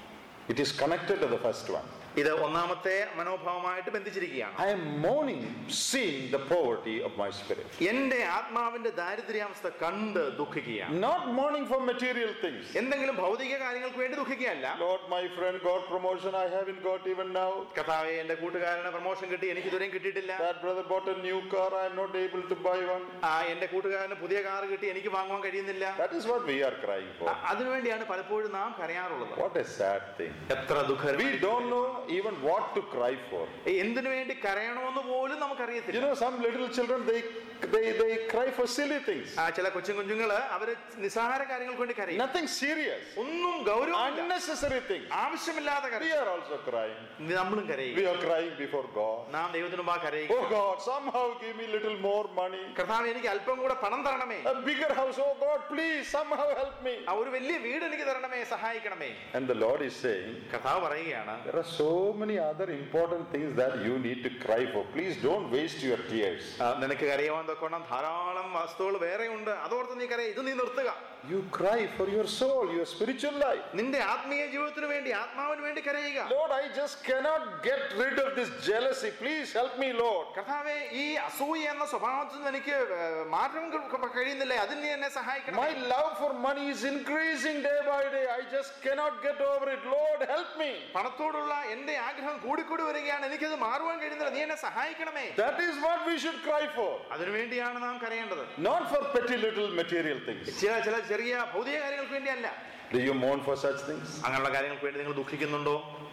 It is connected to the first one. ഇത് ഒന്നാമത്തെ മനോഭാവമായിട്ട് ബന്ധിച്ചിരിക്കുകയാണ്. I am mourning seeing the poverty of my spirit. എന്റെ ആത്മാവിന്റെ ദാരിദ്ര്യാവസ്ഥ കണ്ട് ദുഃഖിക്കുകയാണ്. Not mourning for material things. എന്തെങ്കിലും ഭൗതിക കാര്യങ്ങൾക്ക് വേണ്ടി ദുഃഖിക്കുകയല്ല. Lord, my friend got promotion, I haven't got even now. കർത്താവേ എന്റെ കൂട്ടുകാരന് പ്രൊമോഷൻ കിട്ടി, എനിക്ക് ഇതുവരെയും കിട്ടിയിട്ടില്ല. That brother bought a new car, I am not able to buy one. ആ എന്റെ കൂട്ടുകാരന് പുതിയ കാർ കിട്ടി, എനിക്ക് വാങ്ങുവാൻ കഴിയുന്നില്ല. That is what we are crying for. അതിനുവേണ്ടിയാണ് പലപ്പോഴും നാം കരയാറുള്ളത്. What a sad thing. എത്ര ദുഃഖകരം. We don't know even what to cry for. എന്തിനു വേണ്ടി കരയണമെന്ന് പോലും നമുക്കറിയത്തില്ല. You know, some little children, they they they cry for silly things. ആ ചില കൊച്ചു കുഞ്ഞുങ്ങള് അവര് നിസ്സാര കാര്യങ്ങൾക്ക് വേണ്ടി കരയും. Nothing serious. ഒന്നും ഗൗരവമില്ല. Unnecessary things. ആവശ്യമില്ലാത്ത We കാര്യം. are also crying. നമ്മളും കരയും. We are crying before God. നാം ദൈവത്തിന് മുമ്പാകെ കരയും. Oh God, somehow give me little more money. കർത്താവേ എനിക്ക് അല്പം കൂടെ പണം തരണമേ. A bigger house. Oh God, please somehow help me. ആ ഒരു വലിയ വീട് എനിക്ക് തരണമേ, സഹായിക്കണമേ. And the Lord is saying, കർത്താവ് പറയുകയാണ്, there are so many other important things that you need to cry for. Please don't waste your tears. നിനക്ക് കരയുവാൻ തൊക്കണം ധാരാളം വസ്തുക്കൾ വേറെ ഉണ്ട്, അതോർത്ത് നീ കരയ, ഇത് നീ നിർത്തുക. You cry for your soul, your spiritual life. നിന്റെ ആത്മീയ ജീവിതത്തിന് വേണ്ടി, ആത്മാവിന് വേണ്ടി കരയുക. Lord, I just cannot get rid of this jealousy. Please help me, Lord. കർത്താവേ ഈ അസൂയ എന്ന സ്വഭാവത്തിൽ നിന്ന് എനിക്ക് മാറ്റം കഴിയുന്നില്ല, അതിന് നീ എന്നെ സഹായിക്കണം. My love for money is increasing day by day. I just cannot get over it. Lord, help me. പണത്തോടുള്ള എന്റെ ആഗ്രഹം കൂടിക്കൂടി വരികയാണ്, എനിക്കത് മാറുവാൻ കഴിയുന്നില്ല, നീ എന്നെ സഹായിക്കണമേ. That is what we should cry for. അതിനുവേണ്ടിയാണ് നാം കരയേണ്ടത്. Not for petty little material things. ചില ചില ചെറിയ ഭൗതിക കാര്യങ്ങൾക്ക് വേണ്ടിയല്ല. Do you mourn for such things? അങ്ങനെയുള്ള കാര്യങ്ങൾക്ക് വേണ്ടി നിങ്ങൾ ദുഃഖിക്കുന്നുണ്ടോ?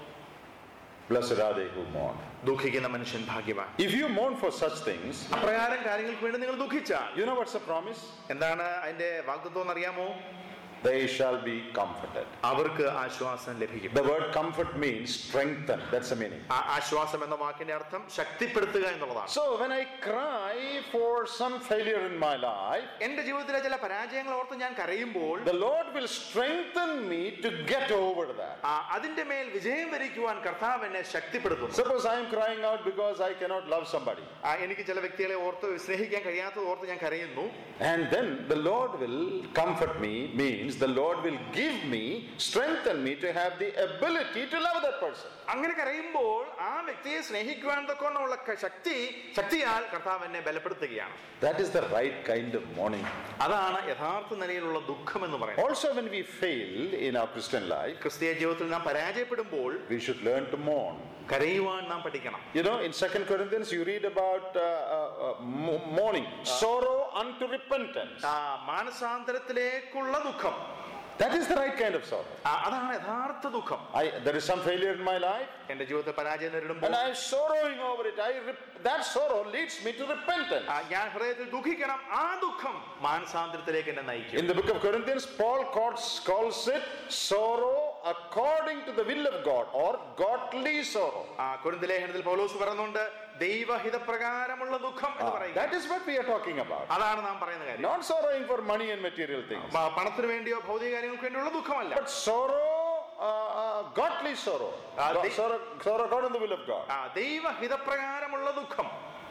Blessed are they who mourn. ദുഃഖിക്കുന്ന മനുഷ്യൻ ഭാഗ്യവാൻ. If you mourn for such things, അപ്രകാരം കാര്യങ്ങൾക്ക് വേണ്ടി നിങ്ങൾ ദുഃഖിച്ചാൽ, you know what's the promise? എന്താണ് അതിന്റെ വാഗ്ദത്തം എന്നറിയാമോ? They shall be comforted. അവർക്ക് ആശ്വാസം ലഭിക്കും. The word comfort means strengthen. That's the meaning. ആശ്വാസം എന്ന വാക്കിന്റെ അർത്ഥം ശക്തിപ്പെടുത്തുക എന്നുള്ളതാണ്. So when I cry for some failure in my life, എന്റെ ജീവിതത്തിലെ ചില പരാജയങ്ങൾ ഓർത്ത് ഞാൻ കരയുമ്പോൾ, the Lord will strengthen me to get over that. അതിന്റെ മേൽ വിജയം വരിക്കുവാൻ കർത്താവ് എന്നെ ശക്തിപ്പെടുത്തും. Suppose I am crying out because I cannot love somebody. എനിക്ക് ചില വ്യക്തികളെ ഓർത്ത് സ്നേഹിക്കാൻ കഴിയാത്തത് ഓർത്ത് ഞാൻ കരയുന്നു. And then the Lord will comfort me, means the Lord will give me, strengthen me to have the ability to love that person. അങ്ങനെ കരയുമ്പോൾ ആ വ്യക്തിയെ സ്നേഹിക്കുവാൻ തക്കവണ്ണമുള്ള ശക്തി ശക്തിയാൽ കർത്താവ് എന്നെ ബലപ്പെടുത്തുകയാണ്. That is the right kind of mourning. അതാണ് യഥാർത്ഥ നിലയിലുള്ള ദുഃഖം എന്ന് പറയുന്നത്. Also, when we fail in our Christian life, ക്രിസ്തീയ ജീവിതത്തിൽ നാം പരാജയപ്പെടുമ്പോൾ we should learn to mourn. കരയുവാൻ നാം പഠിക്കണം. You know, in Second Corinthians you read about uh, uh, uh, mourning, sorrow unto repentance. ആ മാനസാന്തരത്തിലേക്കുള്ള ദുഃഖം. That is the right kind of sorrow. അതാണ് യഥാർത്ഥ ദുഃഖം. I, there is some failure in my life, എന്റെ ജീവിതത്തിൽ പരാജയം നേരിടുമ്പോൾ and I am sorrowing over it. I that sorrow leads me to repentance. ഞാൻ ഹൃദയത്തിൽ ദുഃഖിക്കണം. ആ ദുഃഖം മാനസാന്തരത്തിലേക്ക് എന്നെ നയിക്കും. In the book of Corinthians, Paul calls, calls it sorrow according to the will of God, or godly sorrow. ആ കൊരിന്ത്യർ ലേഖനത്തിൽ പൗലോസ് പറയുന്നുണ്ട് ദൈവഹിതപ്രകാരമുള്ള ദുഃഖം എന്ന് പറയുന്നത്. That is what we are talking about. അതാണ് നാം പറയുന്ന കാര്യം. Not sorrowing for money and material things. പണത്തിന് വേണ്ടിയോ ഭൗതിക കാര്യങ്ങൾക്ക് വേണ്ടിയുള്ള ദുഃഖമല്ല. But sorrow, uh, uh, godly sorrow. God, sorrow, sorrow according to the will of God. ആ ദൈവഹിതപ്രകാരമുള്ള ദുഃഖം.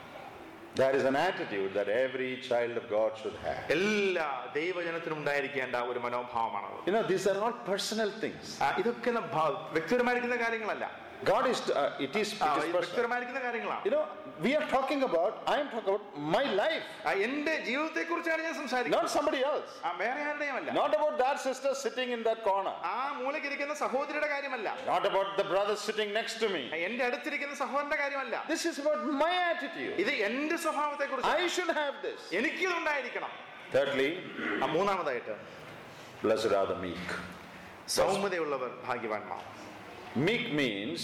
That is an attitude that every child of God should have. എല്ലാ ദൈവജനത്തിനും ഉണ്ടായിരിക്കേണ്ട ഒരു മനോഭാവമാണ്. You know, these are all personal things. ഇതൊക്കെ വ്യക്തിപരമായിരിക്കുന്ന കാര്യങ്ങളല്ല. God is, uh, it is, it is വ്യക്തിപരമായിരിക്കുന്ന കാര്യങ്ങളാണ്. You know, we are talking about, I am talking about my life. എന്റെ ജീവിതത്തെ കുറിച്ചാണ് ഞാൻ സംസാരിക്കുന്നത്. Not somebody else. വേറെ ആരുടെയുമല്ല. Not about that sister sitting in that corner. ആ മൂലക്കിരിക്കുന്ന സഹോദരിയുടെ കാര്യമല്ല. Not about the brother sitting next to me. എന്റെ അടുത്തിരിക്കുന്ന സഹോദരന്റെ കാര്യമല്ല. This is about my attitude. ഇത് എന്റെ സ്വഭാവത്തെ കുറിച്ച്. I should have this. എനിക്കിത് ഉണ്ടായിരിക്കണം. Thirdly, മൂന്നാമതായിട്ട്, blessed are the meek. സൗമ്യതയുള്ളവർ ഭാഗ്യവാന്മാർ. Meek means,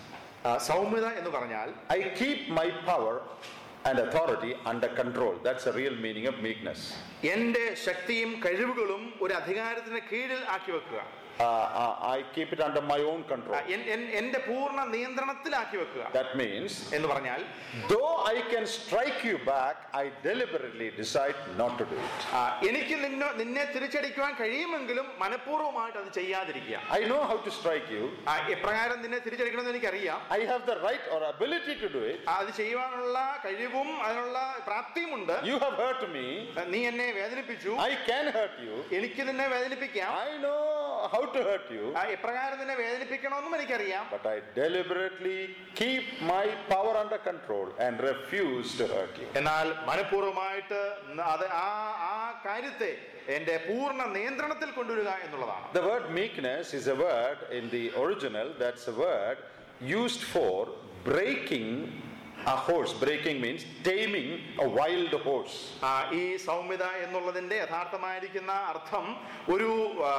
സൗമ്യത എന്ന് പറഞ്ഞാൽ I keep my power and authority under control. That's the real meaning of meekness. എന്റെ ശക്തിയും കഴിവുകളും ഒരു അധികാരത്തിന് കീഴിൽ ആക്കി വെക്കുക. Uh, uh, I keep it under my own control. എന്റെ പൂർണ്ണ നിയന്ത്രണത്തിലാക്കി വെക്കുക. That means, എന്ന് പറഞ്ഞാൽ, though I can strike you back, I deliberately decide not to do it. എനിക്ക് നിന്നെ തിരിച്ചടിക്കുവാൻ കഴിയുമെങ്കിലും മനഃപൂർവ്വമായിട്ട് അത് ചെയ്യാതിരിക്കുക. I know how to strike you. എപ്രകാരം നിന്നെ തിരിച്ചടിക്കണമെന്ന് എനിക്കറിയാം. I have the right or ability to do it. അത് ചെയ്യുവാനുള്ള കഴിവും അതിനുള്ള പ്രാപ്തിയുമുണ്ട്. You have hurt me. നീ എന്നെ വേദനിപ്പിച്ചു. I can hurt you. എനിക്ക് നിന്നെ വേദനിപ്പിക്കാം. I know how to hurt you. എപ്രകാരം നിന്നെ വേദനിപ്പിക്കണമെന്നും എനിക്കറിയാം. But I deliberately keep my power under control and refuse to hurt you. എന്നാൽ മനഃപൂർവ്വമായിട്ട് അത് ആ ആ കാര്യത്തെ എന്റെ പൂർണ്ണ നിയന്ത്രണത്തിൽ കൊണ്ടുവരിക എന്നുള്ളതാണ്. The word meekness is a word in the original, that's a word used for breaking a horse. Breaking means taming a wild horse. ഈ സൗമ്യത എന്നുള്ളതിന്റെ യഥാർത്ഥമായിരിക്കുന്ന അർത്ഥം ഒരു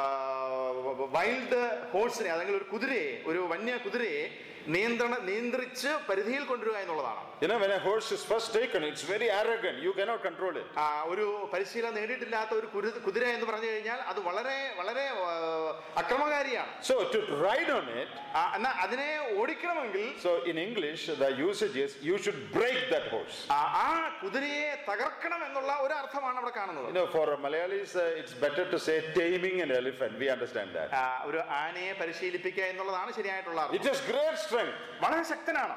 വൈൽഡ് ഹോഴ്സിനെ, അല്ലെങ്കിൽ ഒരു കുതിരയെ, ഒരു വന്യ കുതിരയെ നിയന്ത്രണ നിയന്ത്രിച്ച് പരിധിയിൽ കൊണ്ടുവരിക എന്നുള്ളതാണ്. You know, when a horse is first taken, it's very arrogant. You cannot control it. ആ ഒരു പരിശീലനം നേടിയിട്ടില്ലാത്ത ഒരു കുതിര എന്ന് പറഞ്ഞു കഴിഞ്ഞാൽ അത് വളരെ വളരെ അക്രമകാരിയാണ്. So to ride on it, എന്നാൽ അതിനെ ഓടിക്കണമെങ്കിൽ, so in English the usage is you should break that horse. ആ കുതിരയെ തകർക്കണം എന്നുള്ള ഒരു അർത്ഥമാണ് അവിടെ കാണുന്നത്. You know, for Malayalis uh, it's better to say taming an elephant. We understand that. ഒരു ആനയെ പരിശീലിപ്പിക്കുക എന്നുള്ളതാണ് ശരിയായിട്ടുള്ള അർത്ഥം. It is great strength. വളരെ ശക്തനാണ്.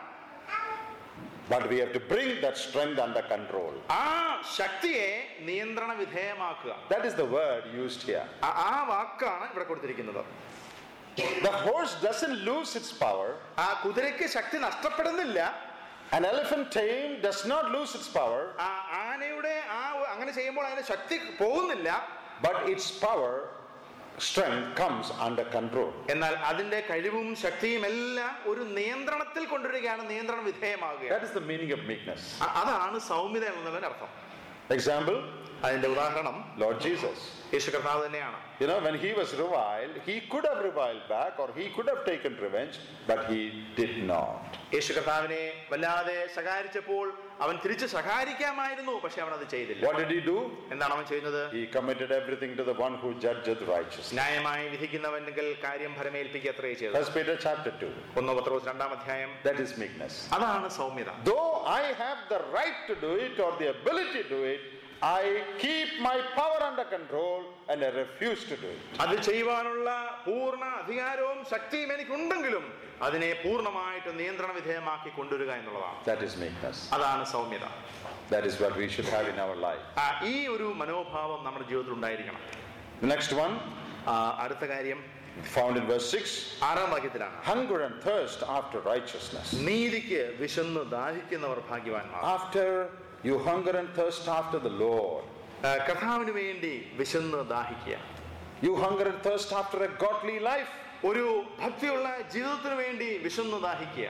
But we have to bring that strength under control. ആ ശക്തിയെ നിയന്ത്രണ വിധേയമാക്കുക. That is the word used here. ആ വാക്കാണ് ഇവിടെ കൊടുത്തിരിക്കുന്നത്. The horse doesn't lose its power. ആ കുതിരയ്ക്ക് ശക്തി നഷ്ടപ്പെടുന്നില്ല. An elephant tamed does not lose its power. ആ ആനയുടെ ആ അങ്ങനെ ചെയ്യുമ്പോൾ അതിന്റെ ശക്തി പോകുന്നില്ല. But its power, strength comes under control. എന്നാൽ അതിന്റെ കഴിവും ശക്തിയും എല്ലാം ഒരു നിയന്ത്രണത്തിൽ കൊണ്ടുവരികയാണ്, നിയന്ത്രണ വിധേയമാകുക. That is the meaning of meekness. അതാണ് സൗമ്യത എന്നതിന്റെ അർത്ഥം. Example, അതിന്റെ ഉദാഹരണം Lord Jesus. യേശു കർത്താവ് തന്നെയാണ്. You know, when he was reviled, he could have reviled back or he could have taken revenge, but he did not. യേശു കർത്താവിനെ വല്ലാതെ ശകാരിച്ചപ്പോൾ അവൻ തിരിച്ച് ശകാരിക്കാമായിരുന്നു, പക്ഷെ അവൻ അത് ചെയ്തില്ല. What did he do? എന്താണ് അവൻ ചെയ്യുന്നത്? He committed everything to the one who judgeth righteously. ന്യായമായി വിധിക്കുന്നവനെങ്കിൽ കാര്യം ഫലമേൽപ്പിക്കത്രേ ചെയ്തത്. First Peter chapter two. ഒന്ന് പത്രോസ് രണ്ടാം അധ്യായം. That is meekness. അതാണ് സൗമ്യത. Though I have the right to do it or the ability to do it, I keep my power under control and I refuse to do it. അത് ചെയ്യുവാനുള്ള പൂർണ്ണ അധികാരവും ശക്തിയും എനിക്കുണ്ടെങ്കിലും അതിനെ പൂർണ്ണമായിട്ട് നിയന്ത്രണ വിധേയമാക്കി കൊണ്ടുവരിക എന്നുള്ളതാണ്. That is meekness. അതാണ് സൗമ്യത. That is what we should have in our life. ഈ ഒരു മനോഭാവം നമ്മുടെ ജീവിതത്തിൽ ഉണ്ടായിരിക്കണം. The next one, അടുത്ത കാര്യം found in verse six. ആറാം വാക്യത്തിലാണ്. Hunger and thirst after righteousness. നീതിക്ക് വിശന്ന് ദാഹിക്കുന്നവർ ഭാഗ്യവാന്മാർ. After you hunger and thirst after the Lord. കർത്താവിന് വേണ്ടി വിശന്ന് ദാഹിക്കുക. You hunger and thirst after a godly life. ഒരു ഭക്തിയുള്ള ജീവിതത്തിന് വേണ്ടി വിശന്ന് ദാഹിക്കുക.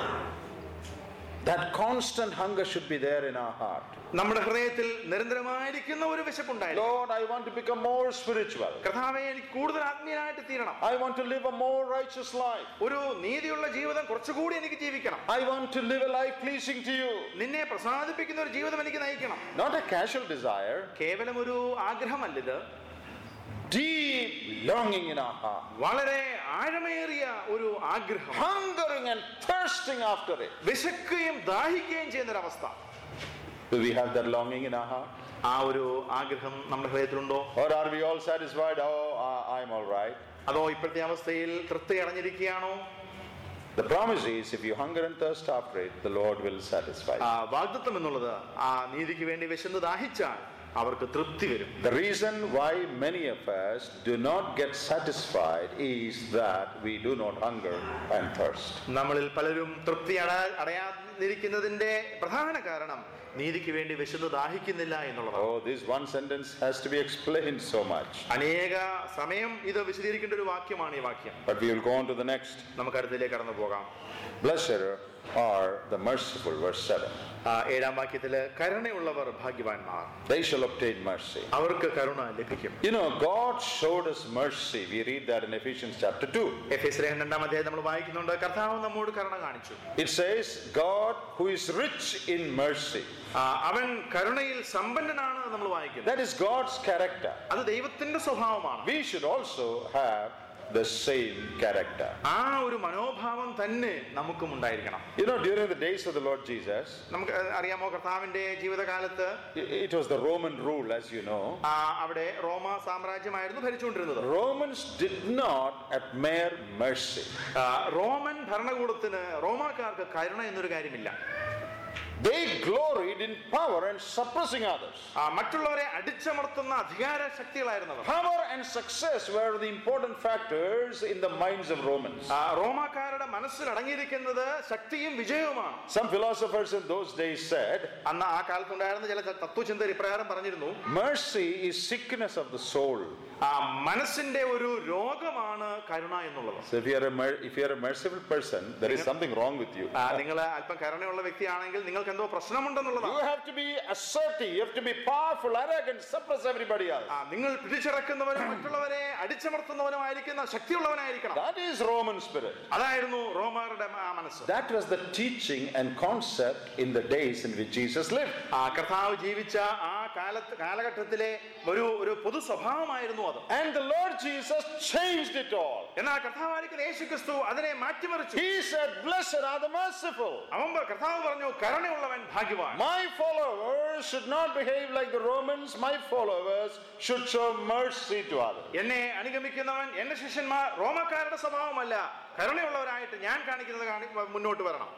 That constant hunger should be there in our heart. നമ്മുടെ ഹൃദയത്തിൽ നിരന്തരമായിരിക്കുന്ന ഒരു വിശപ്പുണ്ടായിരുന്നു. Lord, I want to become more spiritual. കർത്താവേ, എനിക്ക് കൂടുതൽ ആത്മീയനായിട്ട് തീരണം. I want to live a more righteous life. ഒരു നീതിയുള്ള ജീവിതം കുറച്ചുകൂടി എനിക്ക് ജീവിക്കണം. I want to live a life pleasing to you. നിന്നെ പ്രസാദിപ്പിക്കുന്ന ഒരു ജീവിതം എനിക്ക് നയിക്കണം. Not a casual desire. കേവലം ഒരു ആഗ്രഹമല്ല ഇത്. Deep longing in our heart. വളരെ ആഴമേറിയ ഒരു ആഗ്രഹം. Hungering and thirsting after it. വിശക്കുകയും ദാഹിക്കുകയും ചെയ്യുന്ന ഒരു അവസ്ഥ. Do we have that longing in our heart? ആ ഒരു ആഗ്രഹം നമ്മുടെ ഹൃദയത്തിലുണ്ടോ? Or are we all satisfied? Oh, uh, I'm all right. അതോ ഇപ്പോഴത്തെ അവസ്ഥയിൽ തൃപ്തി അടഞ്ഞിരിക്കുകയാണോ? The promise is, if you hunger and thirst after it, the Lord will satisfy you. ആ വാഗ്ദത്തം എന്നുള്ളത് ആ നീതിക്ക് വേണ്ടി വിശന്ന് ദാഹിച്ചാൽ അവർക്ക് തൃപ്തി വരും. The reason why many of us do not get satisfied is that we do not hunger and thirst. നമ്മളിൽ പലരും തൃപ്തി അടയാതിരിക്കുന്നതിന്റെ പ്രധാന കാരണം നീതിക്ക് വേണ്ടി വിശന്ന് ദാഹിക്കുന്നില്ല എന്നുള്ളതാണ്. Oh, this one sentence has to be explained so much. അനേക സമയം ഇത് വിശദീകരിക്കേണ്ട ഒരു വാക്യമാണ് ഈ വാക്യം. But we will go on to the next. നമുക്ക് അടുത്തതിലേക്ക് കടന്നു പോകാം. Blessed are the merciful, verse seven. ഏഴാം വാക്യത്തില് കരുണയുള്ളവർ ഭാഗ്യവാന്മാർ. They shall obtain mercy. അവർക്ക് കരുണ ലഭിക്കും. You know, God showed us mercy. We read that in Ephesians chapter two. എഫെസ്യർ രണ്ടാം അധ്യായം നമ്മൾ വായിക്കുന്നുണ്ട്, കർത്താവ് നമ്മോട് കരുണ കാണിച്ചു. It says, God who is rich in mercy. അവൻ കരുണയിൽ സമ്പന്നനാണ് നമ്മൾ വായിക്കുന്നത്. That is God's character. അത് ദൈവത്തിന്റെ സ്വഭാവമാണ്. We should also have the same character. ആ ഒരു മനോഭാവം തന്നെ നമുക്കും ഉണ്ടായിരിക്കണം. You know, during the days of the Lord Jesus, നമുക്ക് അറിയാമോ, കർത്താവിന്റെ ജീവിതകാലത്ത് it was the Roman rule, as you know. അവിടെ റോമ സാമ്രാജ്യമായിരുന്നു ഭരിച്ചുകൊണ്ടിരുന്നത്. Romans did not admire mercy. Roman ഭരണകൂടത്തിന് റോമാക്കാർക്ക് കരുണ എന്നൊരു കാര്യമില്ല. They gloried in power and suppressing others. മറ്റുള്ളവരെ അടിച്ചമർത്തുന്ന അധികാര ശക്തികളായിരുന്നു. Power and success were the important factors in the minds of Romans. റോമാക്കാരുടെ മനസ്സിൽ അടങ്ങിയിരിക്കുന്നത് ശക്തിയും വിജയവുമാണ്. Some philosophers in those days said, അന്ന് ആ കാലത്തുണ്ടായിരുന്ന ചില തത്വചിന്തകർ ഇപ്രകാരം പറഞ്ഞിരുന്നു, mercy is sickness of the soul. മനസ്സിന്റെ ഒരു രോഗമാണ് കരുണ എന്നുള്ളത്. So if you are a mer- if you are a merciful person, there is something wrong with you. നിങ്ങൾ അല്പം കരുണയുള്ള വ്യക്തിയാണെങ്കിൽ നിങ്ങൾക്ക് എന്തോ പ്രശ്നമുണ്ടെന്നുള്ളതാണ്. You have to be assertive, you have to be powerful, arrogant, suppress everybody else. നിങ്ങൾ പിടിച്ചടക്കുന്നവരും മറ്റുള്ളവരെ അടിച്ചമർത്തുന്നവനുമായിരിക്കുന്ന ശക്തിയുള്ളവനായിരിക്കണം. That is Roman spirit. അതായിരുന്നു റോമാരുടെ മനസ്സ്. That was the teaching and concept in the days in which Jesus lived. കർത്താവ് ജീവിച്ച ആ കാലത്ത് കാലഘട്ടത്തിലെ ഒരു ഒരു പൊതു സ്വഭാവമായിരുന്നു. And the Lord Jesus changed it all. എന്നാൽ കർത്താവായിരിക്കുന്ന യേശുക്രിസ്തു അതിനെ മാറ്റിമറിച്ചു. He said, blessed are the merciful. അവൻ കർത്താവ് പറഞ്ഞു, കരുണയുള്ളവൻ ഭാഗ്യവാൻ. My followers should not behave like the Romans. My followers should show mercy to others. എന്നെ അനുഗമിക്കുന്നവൻ, എന്റെ ശിഷ്യന്മാർ റോമക്കാരുടെ സ്വഭാവമല്ല, കരുണയുള്ളവരായിട്ട് ഞാൻ കാണിക്കുന്നത് മുന്നോട്ട് വരണം.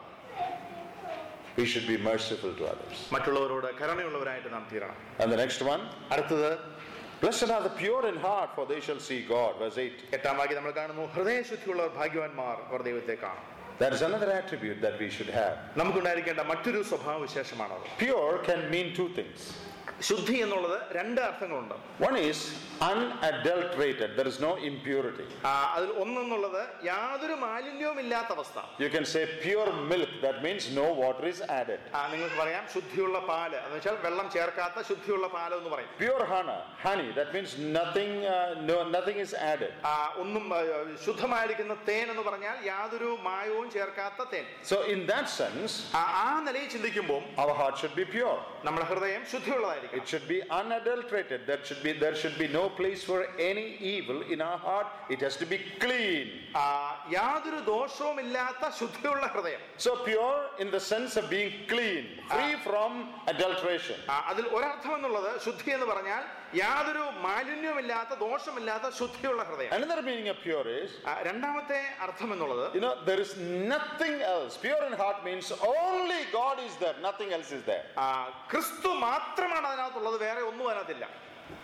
We should be merciful to others. മറ്റുള്ളവരോട് കരുണയുള്ളവരായിട്ട് നാം തീരണം. And the next one, അടുത്തത്, blessed are the pure in heart, for they shall see God. Verse eight. എട്ടാം വാക്യം നമ്മൾ കാണുന്നു, ഹൃദയശുദ്ധിയുള്ളവർ ഭാഗ്യവാന്മാർ, അവർ ദൈവത്തെ കാണും. That is another attribute that we should have. നമുക്കുണ്ടായിരിക്കേണ്ട മറ്റൊരു സ്വഭാവ വിശേഷമാണത്. Pure can mean two things. ശുദ്ധി എന്നുള്ളത് രണ്ട് അർത്ഥങ്ങളുണ്ട്. One is unadulterated, there is no impurity. അതിൽ ഒന്നെന്നുള്ളത് യാതൊരു മാലിന്യവും ഇല്ലാത്ത അവസ്ഥ. You can say pure milk, that means no water is added. നിങ്ങൾക്ക് പറയാം ശുദ്ധിയുള്ള പാല്, എന്ന് വെച്ചാൽ വെള്ളം ചേർക്കാത്ത ശുദ്ധിയുള്ള പാല് എന്ന് പറയും. Pure honey, honey, that means nothing, uh, no, nothing is added. ഒന്നും ശുദ്ധമായിരിക്കുന്ന തേൻ എന്ന് പറഞ്ഞാൽ യാതൊരു മായവും ചേർക്കാത്ത തേൻ. So in that sense, ആ നിലയിൽ ചിന്തിക്കുമ്പോൾ our heart should be pure. നമ്മുടെ ഹൃദയം ശുദ്ധിയുള്ളതായിരിക്കും. It should be unadulterated. That should be there should be no place for any evil in our heart. It has to be clean. യാതൊരു ദോഷവും ഇല്ലാത്ത ശുദ്ധിയുള്ള ഹൃദയം. So pure in the sense of being clean, free from adulteration. അതിൽ ഒരർത്ഥം എന്നുള്ളത് ശുദ്ധി എന്ന് പറഞ്ഞാൽ യാതൊരു മാലിന്യമില്ലാത്ത ദോഷമില്ലാത്ത ശുദ്ധിയുള്ള ഹൃദയം. Another meaning of pure is, രണ്ടാമത്തെ അർത്ഥം എന്നുള്ളത്, you know, there is nothing else. Pure in heart means only God is there, nothing else is there. ക്രിസ്തു മാത്രമാണ് അതിനകത്തുള്ളത്, വേറെ ഒന്നും അതിനകത്തില്ല.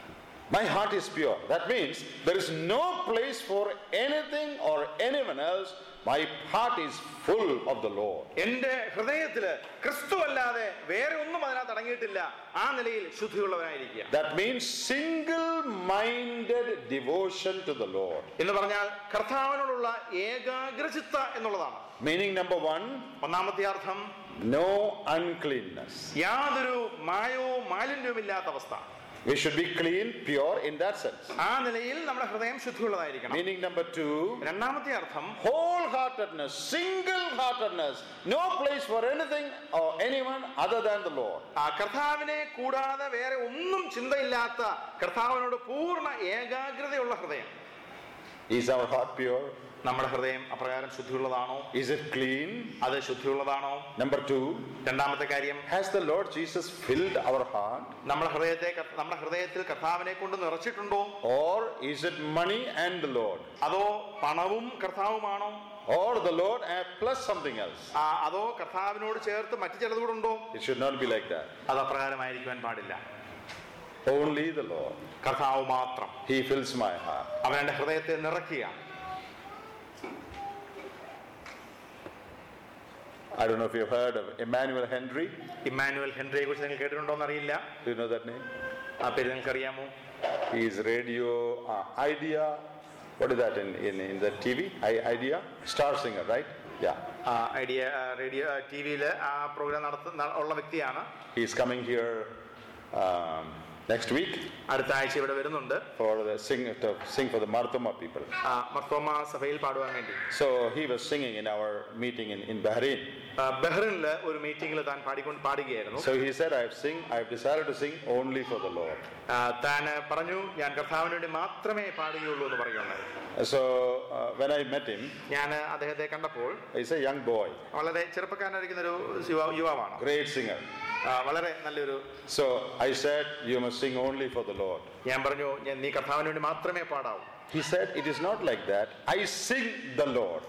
My heart is pure. That means there is no place for anything or anyone else. My heart is full of the Lord. എന്റെ ഹൃദയത്തില് ക്രിസ്തു അല്ലാതെ വേറെ ഒന്നും അതിനകത്ത് അടങ്ങിയിട്ടില്ല. ആ നിലയിൽ ശുദ്ധിയുള്ളവനായിരിക്കുക. That means single-minded devotion to the Lord. എന്ന് പറഞ്ഞാൽ കർത്താവിനോടുള്ള ഏകാഗ്രചിത്ത എന്നുള്ളതാണ്. Meaning number one, ഒന്നാമത്തെ അർത്ഥം no uncleanness. യാതൊരു മായവും മാലിന്യവും ഇല്ലാത്ത അവസ്ഥ. We should be clean, pure in that sense. ആ നിലയിൽ നമ്മുടെ ഹൃദയം ശുദ്ധിയുള്ളതായിരിക്കണം. Meaning number two, രണ്ടാമത്തെ അർത്ഥം wholeheartedness, single-heartedness, no place for anything or anyone other than the Lord. ആ കർത്താവിനെ കൂടാതെ വേറെ ഒന്നും ചിന്തയില്ലാത്ത കർത്താവിനോട് പൂർണ്ണ ഏകാഗ്രതയുള്ള ഹൃദയം. Is our heart pure? നമ്മുടെ ഹൃദയം അപ്രകാരം ശുദ്ധിയുള്ളതാണോ? Is it clean? അത് ശുദ്ധിയുള്ളതാണോ? Number two, രണ്ടാമത്തെ കാര്യം, has the Lord Jesus filled our heart? നമ്മുടെ ഹൃദയത്തെ നമ്മുടെ ഹൃദയത്തിൽ കർത്താവിനെ കൊണ്ട് നിറച്ചിട്ടുണ്ടോ? Or is it money and the Lord? അതോ പണവും കർത്താവുമാണോ? Or the Lord and plus something else? അതോ കർത്താവിനോട് ചേർത്ത് മറ്റു ചിലതുകൂടെ ഉണ്ടോ? It should not be like that. അത് അപ്രകാരമായിരിക്കുവാൻ പാടില്ല. Only the Lord. കർത്താവ് മാത്രം. He fills my heart. അവൻ എൻ്റെ ഹൃദയത്തെ നിറയ്ക്കുക. I don't know if you've heard of Emmanuel Henry. Emmanuel ഹെൻറിയെ കുറിച്ച് നിങ്ങൾ കേട്ടിട്ടുണ്ടോന്ന് അറിയില്ല. Do you know that name? ആ പേര് നിങ്ങൾക്ക് അറിയാമോ? He is radio uh, idea. What is that in in, in the T V? I, idea star singer, right? Yeah. Idea radio ടി വിയിൽ ആ പ്രോഗ്രാം നടത്തുന്ന ഉള്ള വ്യക്തിയാണ്. He is coming here um, next week. അടുത്ത ആഴ്ച ഇവിടെ വരുന്നുണ്ട്. For the sing to sing for the Marthoma people. Mar Thoma സഭയിൽ പാടുവാൻ വേണ്ടി. So he was singing in our meeting in in Bahrain. ബഹ്റിനിലെ ഒരു മീറ്റിംഗിൽ താൻ പാടിക്കൊണ്ട് പാടുകയായിരുന്നു. So he said, I have sing I have decided to sing only for the Lord. താൻ പറഞ്ഞു ഞാൻ കർത്താവിന് വേണ്ടി മാത്രമേ പാടുകയുള്ളൂ എന്ന് പറയുകയുണ്ടായി. So uh, when I met him, ഞാൻ അദ്ദേഹത്തെ കണ്ടപ്പോൾ, he's a young boy, വളരെ ചെറുപ്പക്കാരനായിരിക്കുന്ന ഒരു യുവാവാണ്. great singer. വളരെ നല്ലൊരു. So I said, you must sing only for the Lord. ഞാൻ പറഞ്ഞു നീ കർത്താവിന് വേണ്ടി മാത്രമേ പാടാവൂ. He said, it is not like that. I sing the Lord.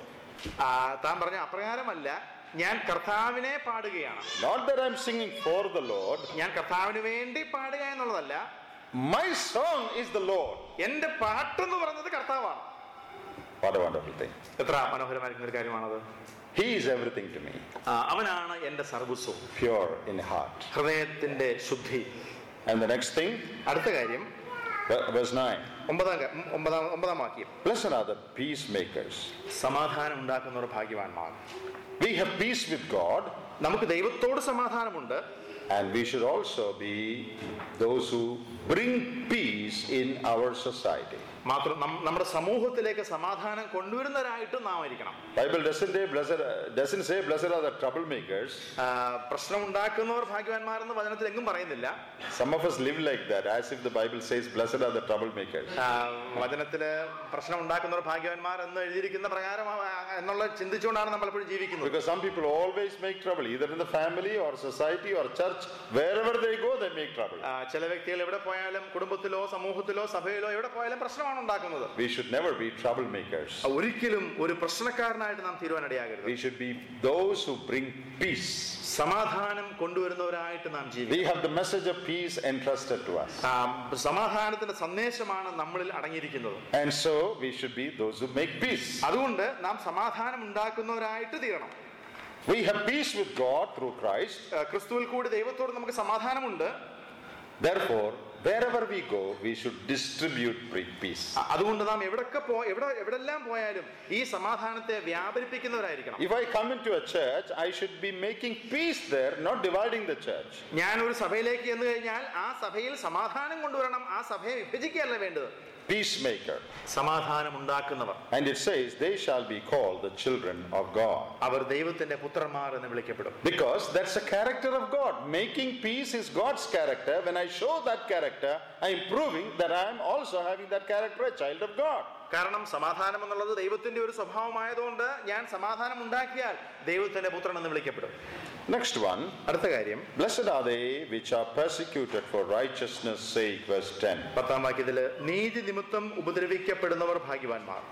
താൻ പറഞ്ഞു അപ്രകാരമല്ല, ഞാൻ കർത്താവിനെ പാടുകയാണ്. Not that I'm singing for the Lord. ഞാൻ കർത്താവിന് വേണ്ടി പാടുക എന്നുള്ളതല്ല. My song is the Lord. എന്റെ പാട്ടെന്ന് പറയുന്നത് കർത്താവാണ്. What a wonderful thing. എത്ര മനോഹരമായിരിക്കുന്ന ഒരു കാര്യമാണത്. He is everything to me. അവനാണ് എന്റെ സർവസ്വം. Pure in heart. ഹൃദയത്തിന്റെ ശുദ്ധി. And the next thing, അടുത്ത കാര്യം, verse nine. ഒമ്പതാം ഒമ്പതാം ഒമ്പതാം വാക്യം. Blessed are the peacemakers. സമാധാനം ഉണ്ടാക്കുന്നവർ ഭാഗ്യവാന്മാർ. We have peace with God. നമുക്ക് ദൈവത്തോട് സമാധാനമുണ്ട്. And we should also be those who bring peace in our society. മാത്രം നമ്മുടെ സമൂഹത്തിലേക്ക് സമാധാനം കൊണ്ടുവരുന്നവരായിട്ടും നാം ആയിരിക്കണം. Bible doesn't say blessed doesn't say blessed are the troublemakers. പ്രശ്നം ഉണ്ടാക്കുന്നവർ ഭാഗ്യവാന്മാരെന്ന് വചനത്തിൽ എങ്ങും പറയുന്നില്ല. Some of us live like that, as if the Bible says blessed are the troublemakers. വചനത്തില് പ്രശ്നം ഉണ്ടാക്കുന്നവർ ഭാഗ്യവാന്മാർ എന്ന് എഴുതിയിരിക്കുന്ന പ്രകാരം എന്നുള്ള ചിന്തിച്ചുകൊണ്ടാണ് നമ്മൾ എപ്പോഴും ജീവിക്കുന്നത്. Because some people always make trouble, either in the family or society or church, wherever they go they make trouble. ചില വ്യക്തികൾ എവിടെ പോയാലും കുടുംബത്തിലോ സമൂഹത്തിലോ സഭയിലോ എവിടെ പോയാലും പ്രശ്നമാണ് ഉണ്ടാക്കുന്നത്. We should never be troublemakers. ഒരിക്കലും ഒരു പ്രശ്നക്കാരനായിട്ട് നാം തീരുവാനിടയാകരുത്. We should be those who bring peace. സമാധാനം കൊണ്ടുവരുന്നവരായിട്ട് നാം ജീവിക്കണം. We have the message of peace entrusted to us. സമാധാനത്തിന്റെ സന്ദേശമാണ് നമ്മളിൽ അടങ്ങിയിരിക്കുന്നത്. And so we should be those who make peace. അതുകൊണ്ട് നാം സമാധാനം ഉണ്ടാക്കുന്നവരായിട്ട് തീരണം. We have peace with God through Christ. ക്രിസ്തുവിൽ കൂടി ദൈവത്തോട് നമുക്ക് സമാധാനമുണ്ട്. Therefore, wherever we go, we should distribute peace. അതുകൊണ്ട് നാം എവിടൊക്കെ പോ എവിടെ എവിടെല്ലാം പോയാലും ഈ സമാധാനത്തെ വ്യാപരിപ്പിക്കുന്നവരായിരിക്കണം. If I come into a church, I should be making peace there, not dividing the church. ഞാൻ ഒരു സഭയിലേക്ക് ചെന്ന് കഴിഞ്ഞാൽ ആ സഭയിൽ സമാധാനം കൊണ്ടുവരണം, ആ സഭയെ വിഭജിക്കുകയല്ല വേണ്ടത്. Peacemaker. സമാധാനം ഉണ്ടാക്കുന്നവർ. And it says they shall be called the children of God. അവർ ദൈവത്തിന്റെ പുത്രന്മാർ എന്ന് വിളിക്കപ്പെടും. Because that's a character of God. Making peace is God's character. When I show that character, I am proving that I am also having that character, a child of God. കാരണം സമാധാനം എന്നുള്ളത് ദൈവത്തിന്റെ ഒരു സ്വഭാവമായതുകൊണ്ട് ഞാൻ സമാധാനം ഉണ്ടാക്കിയാൽ ദൈവത്തിന്റെ പുത്രൻ എന്ന് വിളിക്കപ്പെടും. Next one. അടുത്ത കാര്യം, blessed are they which are persecuted for righteousness' sake, verse ten. പത്താം വാക്യത്തില് നീതി നിമിത്തം ഉപദ്രവിക്കപ്പെടുന്നവർ ഭാഗ്യവാന്മാർ.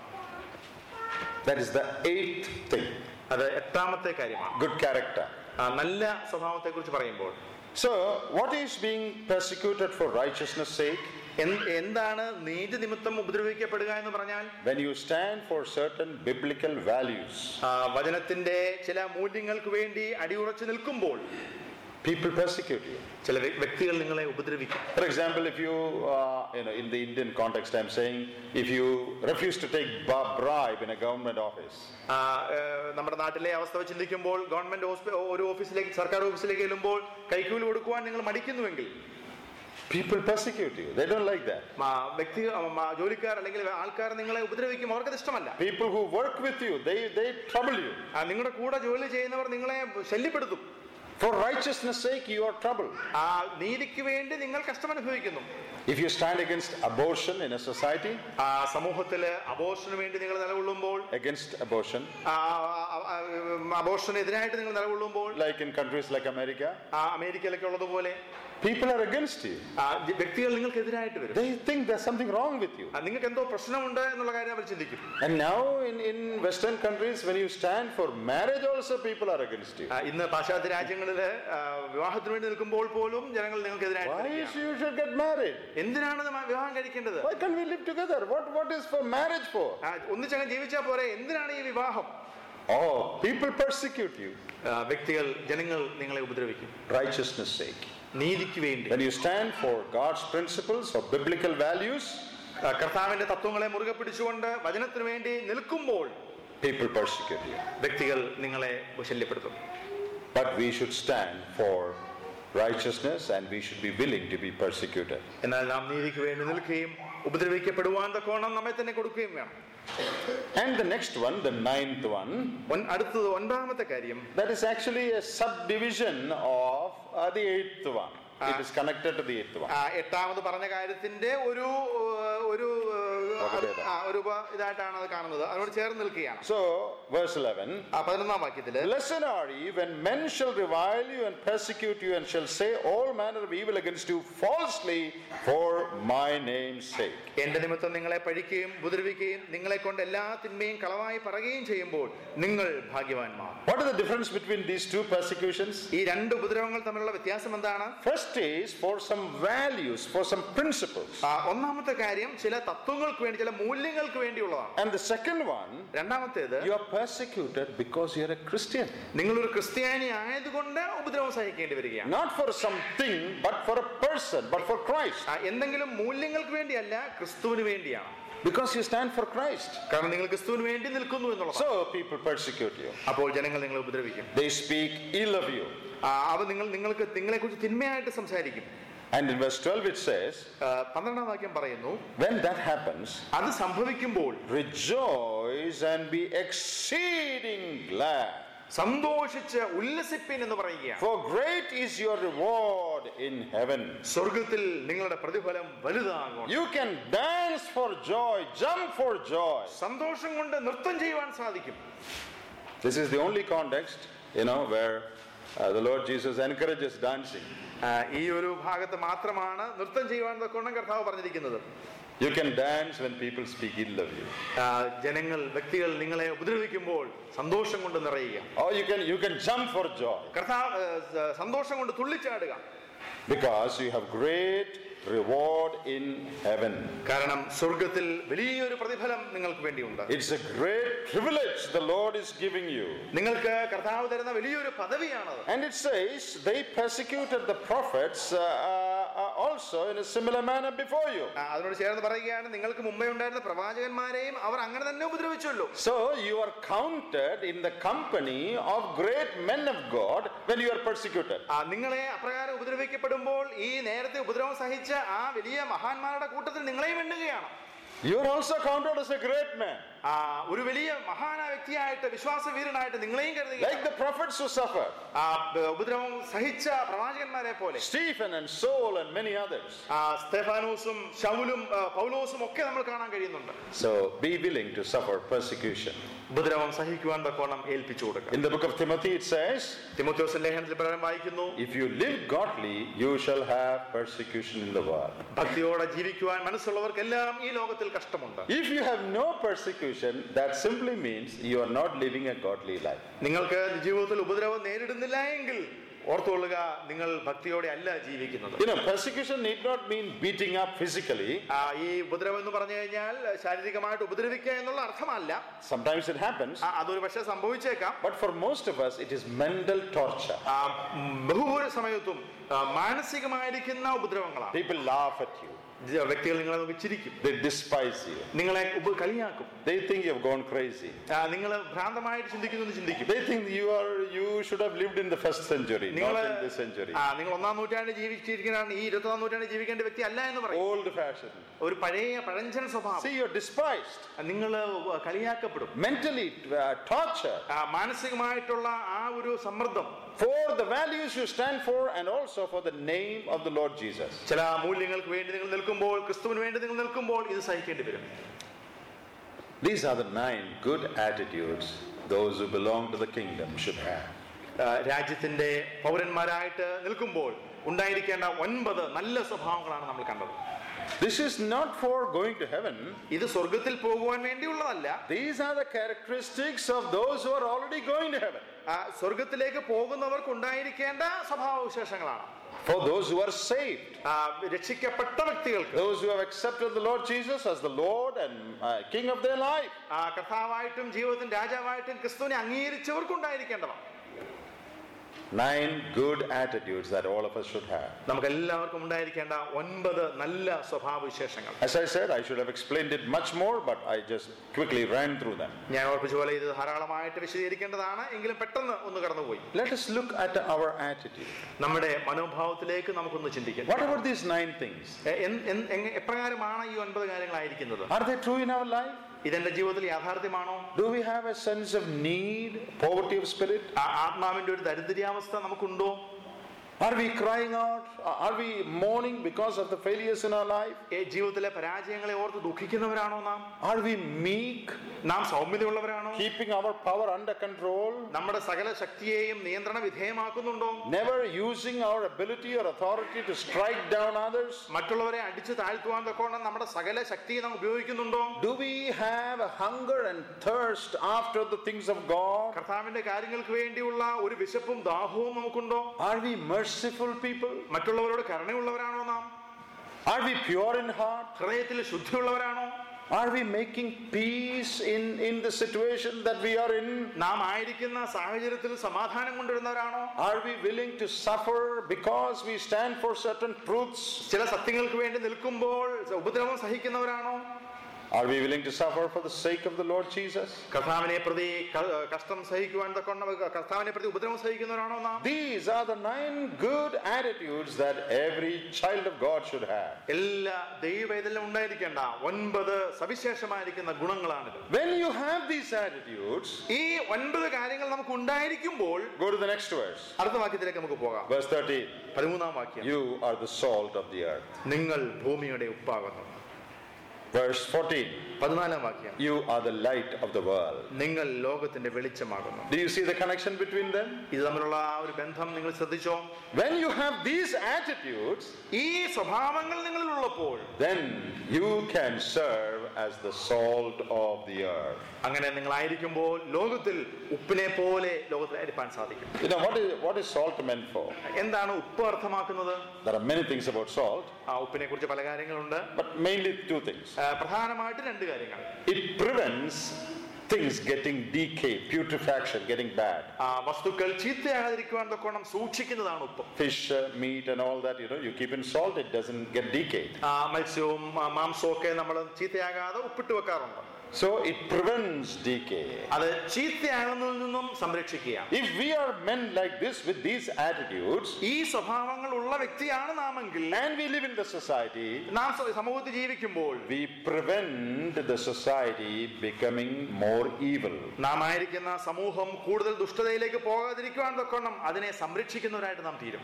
That is the eighth thing. അത് എട്ടാമത്തെ കാര്യമാണ്. Good character. നല്ല സ്വഭാവത്തെ കുറിച്ച് പറയുമ്പോൾ, so what is being persecuted for righteousness' sake? എന്താണ് നീതി നിമിത്തം ഉപദ്രവിക്കപ്പെടുക എന്ന് പറഞ്ഞാൽ? When you stand for certain biblical values, വചനത്തിന്റെ ചില മൂല്യങ്ങൾക്ക് വേണ്ടി അടിയുറച്ചു നിൽക്കുമ്പോൾ people persecute you. ചില വ്യക്തികൾ നിങ്ങളെ ഉപദ്രവിക്കും. For example, if you, uh, you know, in the Indian context, I'm saying, if you refuse to take bribe in a government office. നമ്മുടെ നാട്ടിലെ അവസ്ഥ വെച്ച് ചിന്തിക്കുമ്പോൾ ഗവൺമെന്റ് ഒരു ഓഫീസിലേക്ക്, സർക്കാർ ഓഫീസിലേക്ക് ചെല്ലുമ്പോൾ കൈക്കൂലി കൊടുക്കുവാൻ നിങ്ങൾ മടിക്കുന്നുവെങ്കിൽ people persecute you. They don't like that. വ്യക്തി ജോലിക്കാർ അല്ലെങ്കിൽ ആൾക്കാർ നിങ്ങളെ ഉപദ്രവിക്കും, അവർക്കത് ഇഷ്ടമല്ല. People who work with you, they they trouble you. നിങ്ങളുടെ കൂടെ ജോലി ചെയ്യുന്നവർ നിങ്ങളെ ശല്യപ്പെടുത്തും. For righteousness' sake, you are troubled. നീതിക്ക് വേണ്ടി നിങ്ങൾ കഷ്ടം അനുഭവിക്കുന്നു. If you stand against abortion in a society, സമൂഹത്തില് അബോർഷന് വേണ്ടി നിങ്ങൾ നിലകൊള്ളുമ്പോൾ, against abortion, അബോർഷന് എതിരായിട്ട് നിങ്ങൾ നിലകൊള്ളുമ്പോൾ, like in countries like America, അമേരിക്കയിലൊക്കെ ഉള്ളതുപോലെ, people are against you. വ്യക്തികൾ നിങ്ങൾക്ക് എതിരായിട്ട് വരും. They think there's something wrong with you. നിങ്ങൾക്ക് എന്തോ പ്രശ്നമുണ്ട് എന്നുള്ള കാര്യം അവർ ചിന്തിക്കും. And now in in Western countries, when you stand for marriage, also people are against you. ഇന്ന് പാശ്ചാത്യ രാജ്യങ്ങളില് വിവാഹത്തിന് വേണ്ടി നിൽക്കുമ്പോൾ പോലും ജനങ്ങൾ നിങ്ങൾക്ക് എതിരായിട്ട്. Why you should get married? എന്തിനാണ് വിവാഹം കഴിക്കേണ്ടത്? Why can't we live together? What what is for marriage for? ഒന്നിച്ചങ്ങ് ജീവിച്ചാൽ പോരെ, എന്തിനാണ് ഈ വിവാഹം? Oh, people persecute you. വ്യക്തികൾ, ജനങ്ങൾ നിങ്ങളെ ഉപദ്രവിക്കും. Righteousness' sake. നീതിക്ക് വേണ്ടി. When you stand for God's principles or biblical values, കർത്താവിന്റെ തത്വങ്ങളെ മുറുകെ പിടിച്ചുകൊണ്ട് വചനത്തിന് വേണ്ടി നിൽക്കുമ്പോൾ people persecute you. വ്യക്തികൾ നിങ്ങളെ ശല്യപ്പെടുത്തും. But we should stand for righteousness and we should be willing to be persecuted. എന്നാൽ നാം നീതിക്ക് വേണ്ടി നിൽക്കുകയും ഉപദ്രവിക്കപ്പെടുവാൻ തക്കവണ്ണം നമ്മെ തന്നെ കൊടുക്കുകയും വേണം. And the next one, the ninth one, അടുത്തത് ഒൻപതാമത്തെ കാര്യം, that is actually a subdivision of uh, the eighth one. It is connected to the eighth one. എട്ടാമത് പറഞ്ഞ കാര്യത്തിന്റെ ഒരു ഒരു ഒരു ഇതായിട്ടാണ് അത് കാണുന്നത്, അതിനോട് ചേർന്ന് നിൽക്കുകയാണ്. So verse eleven, പതിനൊന്നാം വാക്യത്തില്, blessed are ye when men shall revile you and persecute you and shall say all manner of evil against you falsely for my name's sake. എന്റെ നിമിത്തം നിങ്ങളെ പഴിക്കുകയും ഉപദ്രവിക്കുകയും നിങ്ങളെ കൊണ്ട് എല്ലാ തിന്മയും കളവായി പറയുകയും ചെയ്യുമ്പോൾ നിങ്ങൾ ഭാഗ്യവാന്മാർ. What is the difference between these two persecutions? ഈ രണ്ട് ഉപദ്രവങ്ങൾ തമ്മിലുള്ള വ്യത്യാസം എന്താണ്? First is for some values, for some principles. ഒന്നാമത്തെ കാര്യം ചില തത്വങ്ങൾക്ക് വേണ്ടി, ചില മൂല്യങ്ങൾക്ക് വേണ്ടിയുള്ളതാണ്. And the second one, രണ്ടാമത്തേത്, you are persecuted because you are a Christian. നിങ്ങൾ ഒരു ക്രിസ്ത്യാനി ആയതുകൊണ്ട് ഉപദ്രവം സഹിക്കേണ്ടി വരികയാണ്. Not for something but for a person, but for Christ. എന്തെങ്കിലും മൂല്യങ്ങൾക്ക് വേണ്ടിയല്ല, ക്രിസ്തുവിന് വേണ്ടിയാണ്. Because you stand for Christ. കാരണം നിങ്ങൾ ക്രിസ്തുവിന് വേണ്ടി നിൽക്കുന്നു എന്നുള്ളത്. So people persecute you. അപ്പോൾ ജനങ്ങൾ നിങ്ങളെ ഉപദ്രവിക്കും. They speak ill of you. അവ നിങ്ങൾ നിങ്ങൾക്ക് നിങ്ങളെ കുറിച്ച് തിന്മയായിട്ട് സംസാരിക്കും. And in verse twelve it says, പന്ത്രണ്ടാം വാക്യം പറയുന്നു, when that happens, അത് സംഭവിക്കുമ്പോൾ rejoice and be exceeding glad. സന്തോഷിച്ച് ഉല്ലസിപ്പിൻ എന്ന് പറയുകയാണ്. For great is your reward in heaven. സ്വർഗ്ഗത്തിൽ നിങ്ങളുടെ പ്രതിഫലം വലുതാകും. You can dance for joy, jump for joy. സന്തോഷം കൊണ്ട് നൃത്തം ചെയ്യുവാൻ സാധിക്കും. This is the only context, you know, where uh, the Lord Jesus encourages dancing. ഈ ഒരു ഭാഗത്ത് മാത്രമാണ് നൃത്തം ചെയ്യുവാൻ തക്കവണ്ണം കർത്താവ് പറഞ്ഞിരിക്കുന്നത്. You can dance when people speak ill of you. ജനങ്ങൾ, വ്യക്തികൾ നിങ്ങളെ ഉപദ്രവിക്കുമ്പോൾ സന്തോഷം കൊണ്ട് നിറയുക. Or you can you can jump for joy. കർത്താവ് സന്തോഷം കൊണ്ട് തുള്ളിച്ചാടുക. Because you have great reward in heaven. കാരണം സ്വർഗ്ഗത്തിൽ വലിയൊരു പ്രതിഫലം നിങ്ങൾക്ക് വേണ്ടിയുണ്ട്. It's a great privilege the Lord is giving you. നിങ്ങൾക്ക് കർത്താവ് തരുന്ന വലിയൊരു പദവിയാണത്. And it says they persecuted the prophets uh, uh, also in a similar manner before you. അതിനോട് ചേർന്ന് പറയുകയാണ്, നിങ്ങൾക്ക് മുമ്പേ ഉണ്ടായിരുന്ന പ്രവാചകന്മാരെയും അവർ അങ്ങനെ തന്നെ ഉപദ്രവിച്ചല്ലോ. So you are counted in the company of great men of God when you are persecuted. നിങ്ങളെ അപ്രകാരം ഉപദ്രവിക്കപ്പെടുമ്പോൾ ഈ നേരത്തെ ഉപദ്രവം സഹിച്ച ആ വലിയ മഹാന്മാരുടെ കൂട്ടത്തിൽ നിങ്ങളെയും എണ്ണുകയാണ്. You are also counted as a great man. ഒരു വലിയ മഹാനായ വ്യക്തിയായിട്ട്, വിശ്വാസവീരനായിട്ട് നിങ്ങളെയും കരുതുക. Like the prophets who suffered. ഉപദ്രവം സഹിച്ച പ്രവാചകന്മാരെ പോലെ. Stephen and Saul and many others. സ്തെഫാനോസും ശൗലും പൗലോസും ഒക്കെ നമ്മൾ കാണാൻ കഴിയുന്നുണ്ട്. So be willing to suffer persecution. ഉപദ്രവം സഹിക്കുവാൻ തക്കോണം ഏൽപ്പിച്ചു കൊടുക്കുക. In the book of Timothy it says, തിമോഥെയോസ് ലേഖനത്തിൽ പ്രകാരം വായിക്കുന്നു, if you live godly you shall have persecution in the world. ഭക്തിയോടെ ജീവിക്കുവാൻ മനസ്സുള്ളവർക്കെല്ലാം ഈ ലോകത്തിൽ കഷ്ടമുണ്ട്. If you have no persecution, that simply means you are not living a godly life. നിങ്ങൾക്ക് ജീവിതത്തിൽ ഉപദ്രവം നേരിടുന്നില്ല എങ്കിൽ ഓർത്തുകൊള്ളുക, നിങ്ങൾ ഭക്തിയോടെ അല്ല ജീവിക്കുന്നത്. You know, persecution need not mean beating up physically. ഈ ഉപദ്രവം എന്ന് പറഞ്ഞു കഴിഞ്ഞാൽ ശാരീരികമായിട്ട് ഉപദ്രവിക്കുക എന്നുള്ള അർത്ഥമല്ല. Sometimes it happens. അതൊരു പക്ഷേ സംഭവിച്ചേക്കാം. But for most of us, it is mental torture. ബഹുഭൂര സമയത്തും മാനസികമായിരിക്കുന്ന ഉപദ്രവങ്ങളാണ്. People laugh at you. വ്യക്തികൾ നിങ്ങളെ നോക്കി ചിരിക്കും. They despise you. നിങ്ങളെ കളിയാക്കും. They think you have gone crazy. നിങ്ങൾ ഭ്രാന്തമായിട്ട് ചിന്തിക്കുന്നു ചിന്തിക്കും. They think you are you should have lived in the first century, not in this century. ആ നിങ്ങൾ ഒന്നാം നൂറ്റാണ്ടിൽ ജീവിച്ചിരിക്കുന്നതാണ്, ഈ ഇരുപത്തൊന്നാം നൂറ്റാണ്ടിൽ ജീവിക്കേണ്ട വ്യക്തി അല്ല എന്ന് പറയും. Old fashioned. ഒരു പഴയ പഴഞ്ചൻ സ്വഭാവം. See, you are despised. നിങ്ങൾ കളിയാക്കപ്പെടും. Mentally uh, torture. മാനസികമായിട്ടുള്ള ആ ഒരു സമ്മർദ്ദം. For the values you stand for and also for the name of the Lord Jesus. ചില മൂല്യങ്ങൾക്ക് വേണ്ടി നിങ്ങൾ നിൽക്കുമ്പോൾ, ക്രിസ്തുവിന് വേണ്ടി നിങ്ങൾ നിൽക്കുമ്പോൾ ഇത് സഹിക്കേണ്ടി വരും. These are the nine good attitudes those who belong to the kingdom should have. രാജ്യത്തിന്റെ പൗരന്മാരായിട്ട് നിൽക്കുമ്പോൾ ഉണ്ടായിരിക്കേണ്ട ഒൻപത് നല്ല സ്വഭാവങ്ങളാണ് നമ്മൾ കണ്ടത്. This is not for going to heaven. ഇത് സ്വർഗ്ഗത്തിൽ പോകുവാൻ വേണ്ടിയുള്ളതല്ല. These are the characteristics of those who are already going to heaven. സ്വർഗ്ഗത്തിലേക്ക് പോകുന്നവർക്ക് ഉണ്ടായിരിക്കേണ്ട സ്വഭാവവിശേഷങ്ങളാണ്. For those who are saved, രക്ഷിക്കപ്പെട്ട വ്യക്തികൾക്ക്, those who have accepted the Lord Jesus as the Lord and uh, King of their life, കർത്താവായിട്ടും ജീവിതത്തിൽ രാജാവായിട്ടും ക്രിസ്തുവിനെ അംഗീകരിച്ചവർക്ക് ഉണ്ടായിരിക്കേണ്ടതാണ്. Nine good attitudes that all of us should have. നമുക്ക് എല്ലാവർക്കും ഉണ്ടായിരിക്കേണ്ട ഒൻപത് നല്ല സ്വഭാവവിശേഷങ്ങൾ. As I said, I should have explained it much more, but I just quickly ran through them. ഞാൻ ഓർപ്പിച്ച പോലെ ഇത് ധാരാളമായിട്ട് വിശദീകരിക്കേണ്ടതാണ്, എങ്കിലും പെട്ടെന്ന് ഒന്ന് കടന്നുപോയി. Let us look at our attitude. നമ്മുടെ മനോഭാവത്തിലേക്ക് നമുക്കൊന്ന് ചിന്തിക്കാം. What about these nine things? എപ്രകാരമാണ് ഈ ഒൻപത് കാര്യങ്ങളായിരിക്കുന്നത്? Are they true in our life? ഇതെന്റെ ജീവിതത്തിൽ യാഥാർത്ഥ്യമാണോ? Do we have a sense of need, poverty of spirit? ആത്മാവിന്റെ ഒരു ദരിദ്രാവസ്ഥ നമുക്കുണ്ടോ? Are we crying out? Are we mourning because of the failures in our life? ജീവിതത്തിലെ പരാജയങ്ങളെ ഓർത്ത് ദുഃഖിക്കുന്നവരാണോ നാം? Are we meek? നാം സൗമ്യതയുള്ളവരാണോ? Keeping our power under control? നമ്മുടെ സകല ശക്തിയെയും നിയന്ത്രണ വിധേയമാക്കുന്നുണ്ടോ? Never using our ability or authority to strike down others? മറ്റുള്ളവരെ അടിച്ചു താഴ്ത്തുവാൻ തക്കോണം നമ്മുടെ സകല ശക്തിയെ നാം ഉപയോഗിക്കുന്നുണ്ടോ? Do we have a hunger and thirst after the things of God? കർത്താവിന്റെ കാര്യങ്ങൾക്ക് വേണ്ടിയുള്ള ഒരു വിശപ്പും ദാഹവും നമുക്കുണ്ടോ? Are we merciful people? മറ്റുള്ളവരോട് കരുണയുള്ളവരാണോ നാം? Are we pure in heart? ഹൃദയത്തിൽ ശുദ്ധിയുള്ളവരാണോ? Are we making peace in in the situation that we are in? നാം ആയിരിക്കുന്ന സാഹചര്യത്തിൽ സമാധാനം കൊണ്ടുവരുന്നവരാണോ? Are we willing to suffer because we stand for certain truths? ചില സത്യങ്ങൾക്ക് വേണ്ടി നിൽക്കുമ്പോൾ ഉപദ്രവം സഹിക്കുന്നവരാണോ? Are we willing to suffer for the sake of the Lord Jesus? കർത്താവിനെ പ്രതി കഷ്ടം സഹിക്കുവാൻ തക്കവണ്ണം കർത്താവിനെ പ്രതി ഉപദ്രവം സഹിക്കുന്നവരാണോ നാം? These are the nine good attitudes that every child of God should have. എല്ലാ ദൈവവേദനയിലും ഉണ്ടായിരിക്കേണ്ട ഒൻപത് സവിശേഷമായിരിക്കുന്ന ഗുണങ്ങളാണിത്. When you have these attitudes, ഈ ഒൻപത് കാര്യങ്ങൾ നമുക്ക് ഉണ്ടായിരിക്കുമ്പോൾ, go to the next verse. അടുത്ത വാക്യത്തിലേക്ക് നമുക്ക് പോകാം. Verse thirteen. പതിമൂന്നാം വാക്യം. You are the salt of the earth. നിങ്ങൾ ഭൂമിയുടെ ഉപ്പാകുന്നു. Verse fourteen. പതിനാലാം വാക്യം. You are the light of the world. നിങ്ങൾ ലോകത്തിന്റെ വെളിച്ചമാകുന്നു. Do you see the connection between them? ഇത് തമ്മിലുള്ള ആ ഒരു ബന്ധം നിങ്ങൾ ശ്രദ്ധിച്ചോ? When you have these attitudes, ഈ സ്വഭാവങ്ങൾ നിങ്ങളിൽ ഉള്ളപ്പോൾ, then you can serve as the salt of the earth. അങ്ങനെ നിങ്ങളായിരിക്കുമ്പോൾ ലോകത്തിൽ ഉപ്പിനെ പോലെ ലോകത്തിൽ അരിപ്പാൻ സാധിക്കും. You know what is what is salt meant for? എന്താണ് ഉപ്പ് അർത്ഥമാക്കുന്നത്? There are many things about salt. ആ ഉപ്പിനെ കുറിച്ച് പല കാര്യങ്ങളുണ്ട്. But mainly two things. പ്രധാനമായിട്ട് രണ്ട് കാര്യങ്ങൾ. It prevents things getting decay, putrefaction, getting bad. വസ്തുക്കൾ ചീത്തയാകാതിരിക്കുവാൻ തക്കോണം സൂക്ഷിക്കുന്നതാണ് ഉപ്പ്. Fish, uh, meat and all that, you know, you keep in salt, it doesn't get decayed. മത്സ്യവും മാംസവും ഒക്കെ നമ്മൾ ചീത്തയാകാതെ ഉപ്പിട്ട് വെക്കാറുണ്ട്. So it prevents decay. അത് ചീത്തയാകുന്നതിൽ നിന്നും സംരക്ഷിക്കുക. If we are men like this with these attitudes, ഈ സ്വഭാവങ്ങൾ ഉള്ള വ്യക്തിയാണ് നാമെങ്കിൽ, and we live in the society, നാം സമൂഹത്തിൽ ജീവിക്കുമ്പോൾ, we prevent the society becoming more evil. നാം ആയിരിക്കുന്ന സമൂഹം കൂടുതൽ ദുഷ്ടതയിലേക്ക് പോകാതിരിക്കുവാൻ തക്കോണം അതിനെ സംരക്ഷിക്കുന്നവരായിട്ട് നാം തീരും.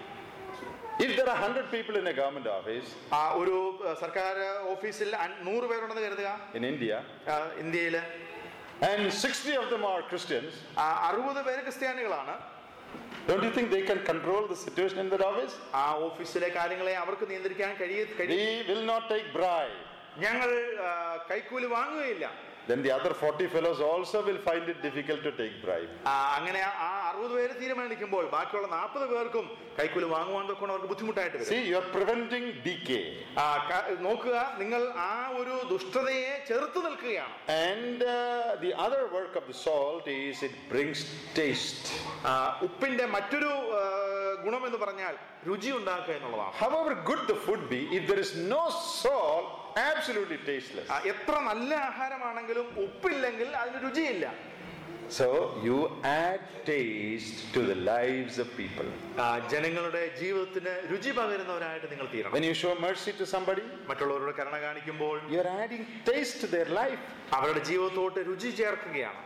If there are one hundred people in a government office, ആ ഒരു സർക്കാർ ഓഫീസിൽ നൂറ് പേരുണ്ടെന്ന് കരുതുക, in India, ഇന്ത്യയിൽ, and sixty of them are Christians, അറുപത് പേര് ക്രിസ്ത്യാനികളാണ്. Don't you think they can control the situation in that office? ആ ഓഫീസിലെ കാര്യങ്ങളെ അവർക്ക് നിയന്ത്രിക്കാൻ കഴിയും. We will not take bribe. ഞങ്ങൾ കൈക്കൂലി വാങ്ങുകയില്ല. then the other forty fellows also will find it difficult to take bribe. അങ്ങനെ ആ അറുപത് പേര് തീരുമാനിക്കുമ്പോൾ ബാക്കിയുള്ള നാൽപ്പത് പേർക്കും കൈക്കൂലി വാങ്ങുവാൻ തൊക്കെ അവർക്ക് ബുദ്ധിമുട്ടായിട്ട് വരും. See, you are preventing decay. നോക്കുക, നിങ്ങൾ ആ ഒരു ദുഷ്ടതയെ ചെറുത്തു നിൽക്കുകയാണ്. And uh, the other work of the salt is it brings taste. ഉപ്പിന്റെ മറ്റൊരു ഗുണം എന്ന് പറഞ്ഞാൽ രുചി ഉണ്ടാക്കുക എന്നുള്ളതാണ്. However good the food be, if there is no salt, absolutely tasteless. എത്ര നല്ല ആഹാരമാണെങ്കിലും ഉപ്പില്ലെങ്കിൽ അതിന് രുചിയില്ല. So you add taste to the lives of people. ജനങ്ങളുടെ ജീവിതത്തിന് രുചി പകരുന്നവരായിട്ട് നിങ്ങൾ തീരണം. When you show mercy to somebody, മറ്റുള്ളവരോട് കരുണ കാണിക്കുമ്പോൾ you are adding taste to their life. അവരുടെ ജീവിതത്തോട്ട് രുചി ചേർക്കുകയാണ്.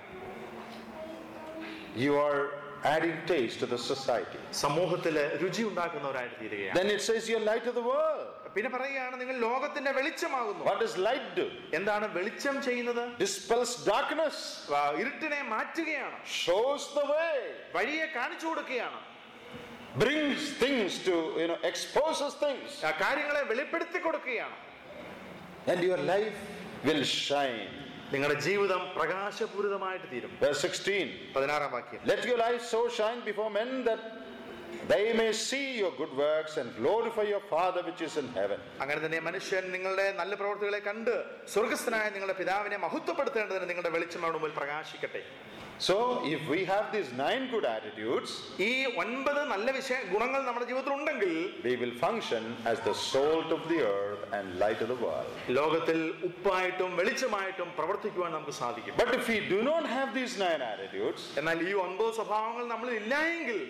You are adding taste to the society. സമൂഹത്തില് രുചി ഉണ്ടാക്കുന്നവരായിട്ട് തീരുകയാണ്. Then it says you are light of the world. പിന്നെ പറയുകയാണ് നിങ്ങൾ ലോകത്തിന്റെ വെളിച്ചമാകുന്നു. What does light do? എന്താണ് വെളിച്ചം ചെയ്യുന്നത്? Dispels darkness. ഇരുട്ടിനെ മാറ്റുകയാണ്. Shows the way. വഴിയെ കാണിച്ചു കൊടുക്കുകയാണ്. Brings things to, you know, exposes things. കാര്യങ്ങളെ വെളിപ്പെടുത്തി കൊടുക്കുകയാണ്. And your life will shine. നിങ്ങളുടെ ജീവിതം പ്രകാശപൂരിതമായിട്ട് തീരും. Verse sixteen. പതിനാറാം വാക്യം. Let your life so shine before men that they may see your good works and glorify your Father which is in heaven. അങ്ങനെ തന്നെ മനുഷ്യൻ നിങ്ങളുടെ നല്ല പ്രവൃത്തികളെ കണ്ട് സ്വർഗ്ഗസ്ഥനായ നിങ്ങളുടെ പിതാവിനെ മഹത്വപ്പെടുത്തേണ്ടതിന് നിങ്ങളുടെ വെളിച്ചം അവരുടെ മുമ്പിൽ പ്രകാശിക്കട്ടെ. So if we have these nine good attitudes, ഈ ഒൻപത് നല്ല വിഷയ ഗുണങ്ങൾ നമ്മുടെ ജീവിതത്തിൽ ഉണ്ടെങ്കിൽ we will function as the salt of the earth and light of the world. ലോകത്തിൽ ഉപ്പായിട്ടും വെളിച്ചമായിട്ടും പ്രവർത്തിക്കുവാൻ നമുക്ക് സാധിക്കും. But if we do not have these nine attitudes, എന്നാൽ ഈ ഒൻപത് സ്വഭാവങ്ങൾ നമ്മളിൽ ഇല്ലായെങ്കിൽ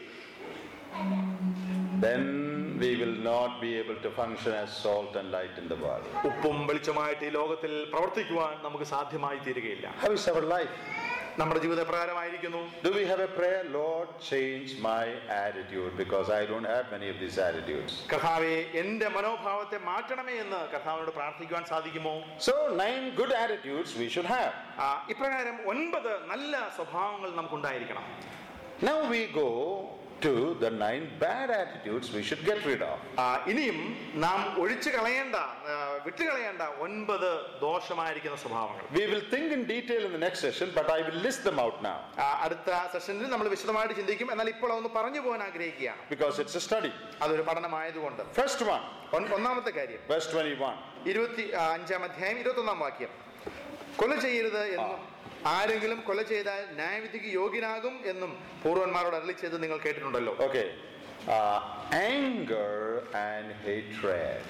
then we will not be able to function as salt and light in the world. ഉപ്പും വെളിച്ചമായിട്ട് ഈ ലോകത്തിൽ പ്രവർത്തിക്കുവാൻ നമുക്ക് സാധ്യമായി തീരുകയില്ല. How is our life? നമ്മുടെ ജീവിത പ്രകാരമായിരിക്കുന്നു. Do we have a prayer? Lord, change my attitude because I don't have many of these attitudes. കർത്താവേ, എന്റെ മനോഭാവത്തെ മാറ്റണമേ എന്ന് കർത്താവിനോട് പ്രാർത്ഥിക്കുവാൻ സാധിക്കുമോ? So nine good attitudes we should have. ഇപ്രകാരം ഒൻപത് നല്ല സ്വഭാവങ്ങൾ നമുക്കുണ്ടായിരിക്കണം. Now we go to the nine bad attitudes we should get rid of. ഇനിയും നാം ഒഴിച്ചു കളയേണ്ട വിട്ടുകളയേണ്ട ഒൻപത് ദോഷമായിരിക്കുന്ന സ്വഭാവങ്ങൾ. We will think in detail in the next session, but I will list them out now. അടുത്ത സെഷനിൽ നമ്മൾ വിശദമായിട്ട് ചിന്തിക്കും. എന്നാൽ ഇപ്പോൾ ഒന്ന് പറഞ്ഞു പോകാൻ ആഗ്രഹിക്കുകയാണ്. Because it's a study. അതൊരു പഠനമായതുകൊണ്ട്. First one. ഒന്നാമത്തെ കാര്യം. Verse twenty-one. ഇരുപത്തി അഞ്ചാം അധ്യായം ഇരുപത്തൊന്നാം വാക്യം. കൊല ചെയ്യരുത് എന്നും ആരെങ്കിലും കൊല ചെയ്താൽ ന്യായവിധിക്ക് യോഗ്യനാകും എന്നും പൂർവന്മാരോട് അരുളി ചെയ്ത് നിങ്ങൾ കേട്ടിട്ടുണ്ടല്ലോ. Okay. Uh, anger and hatred.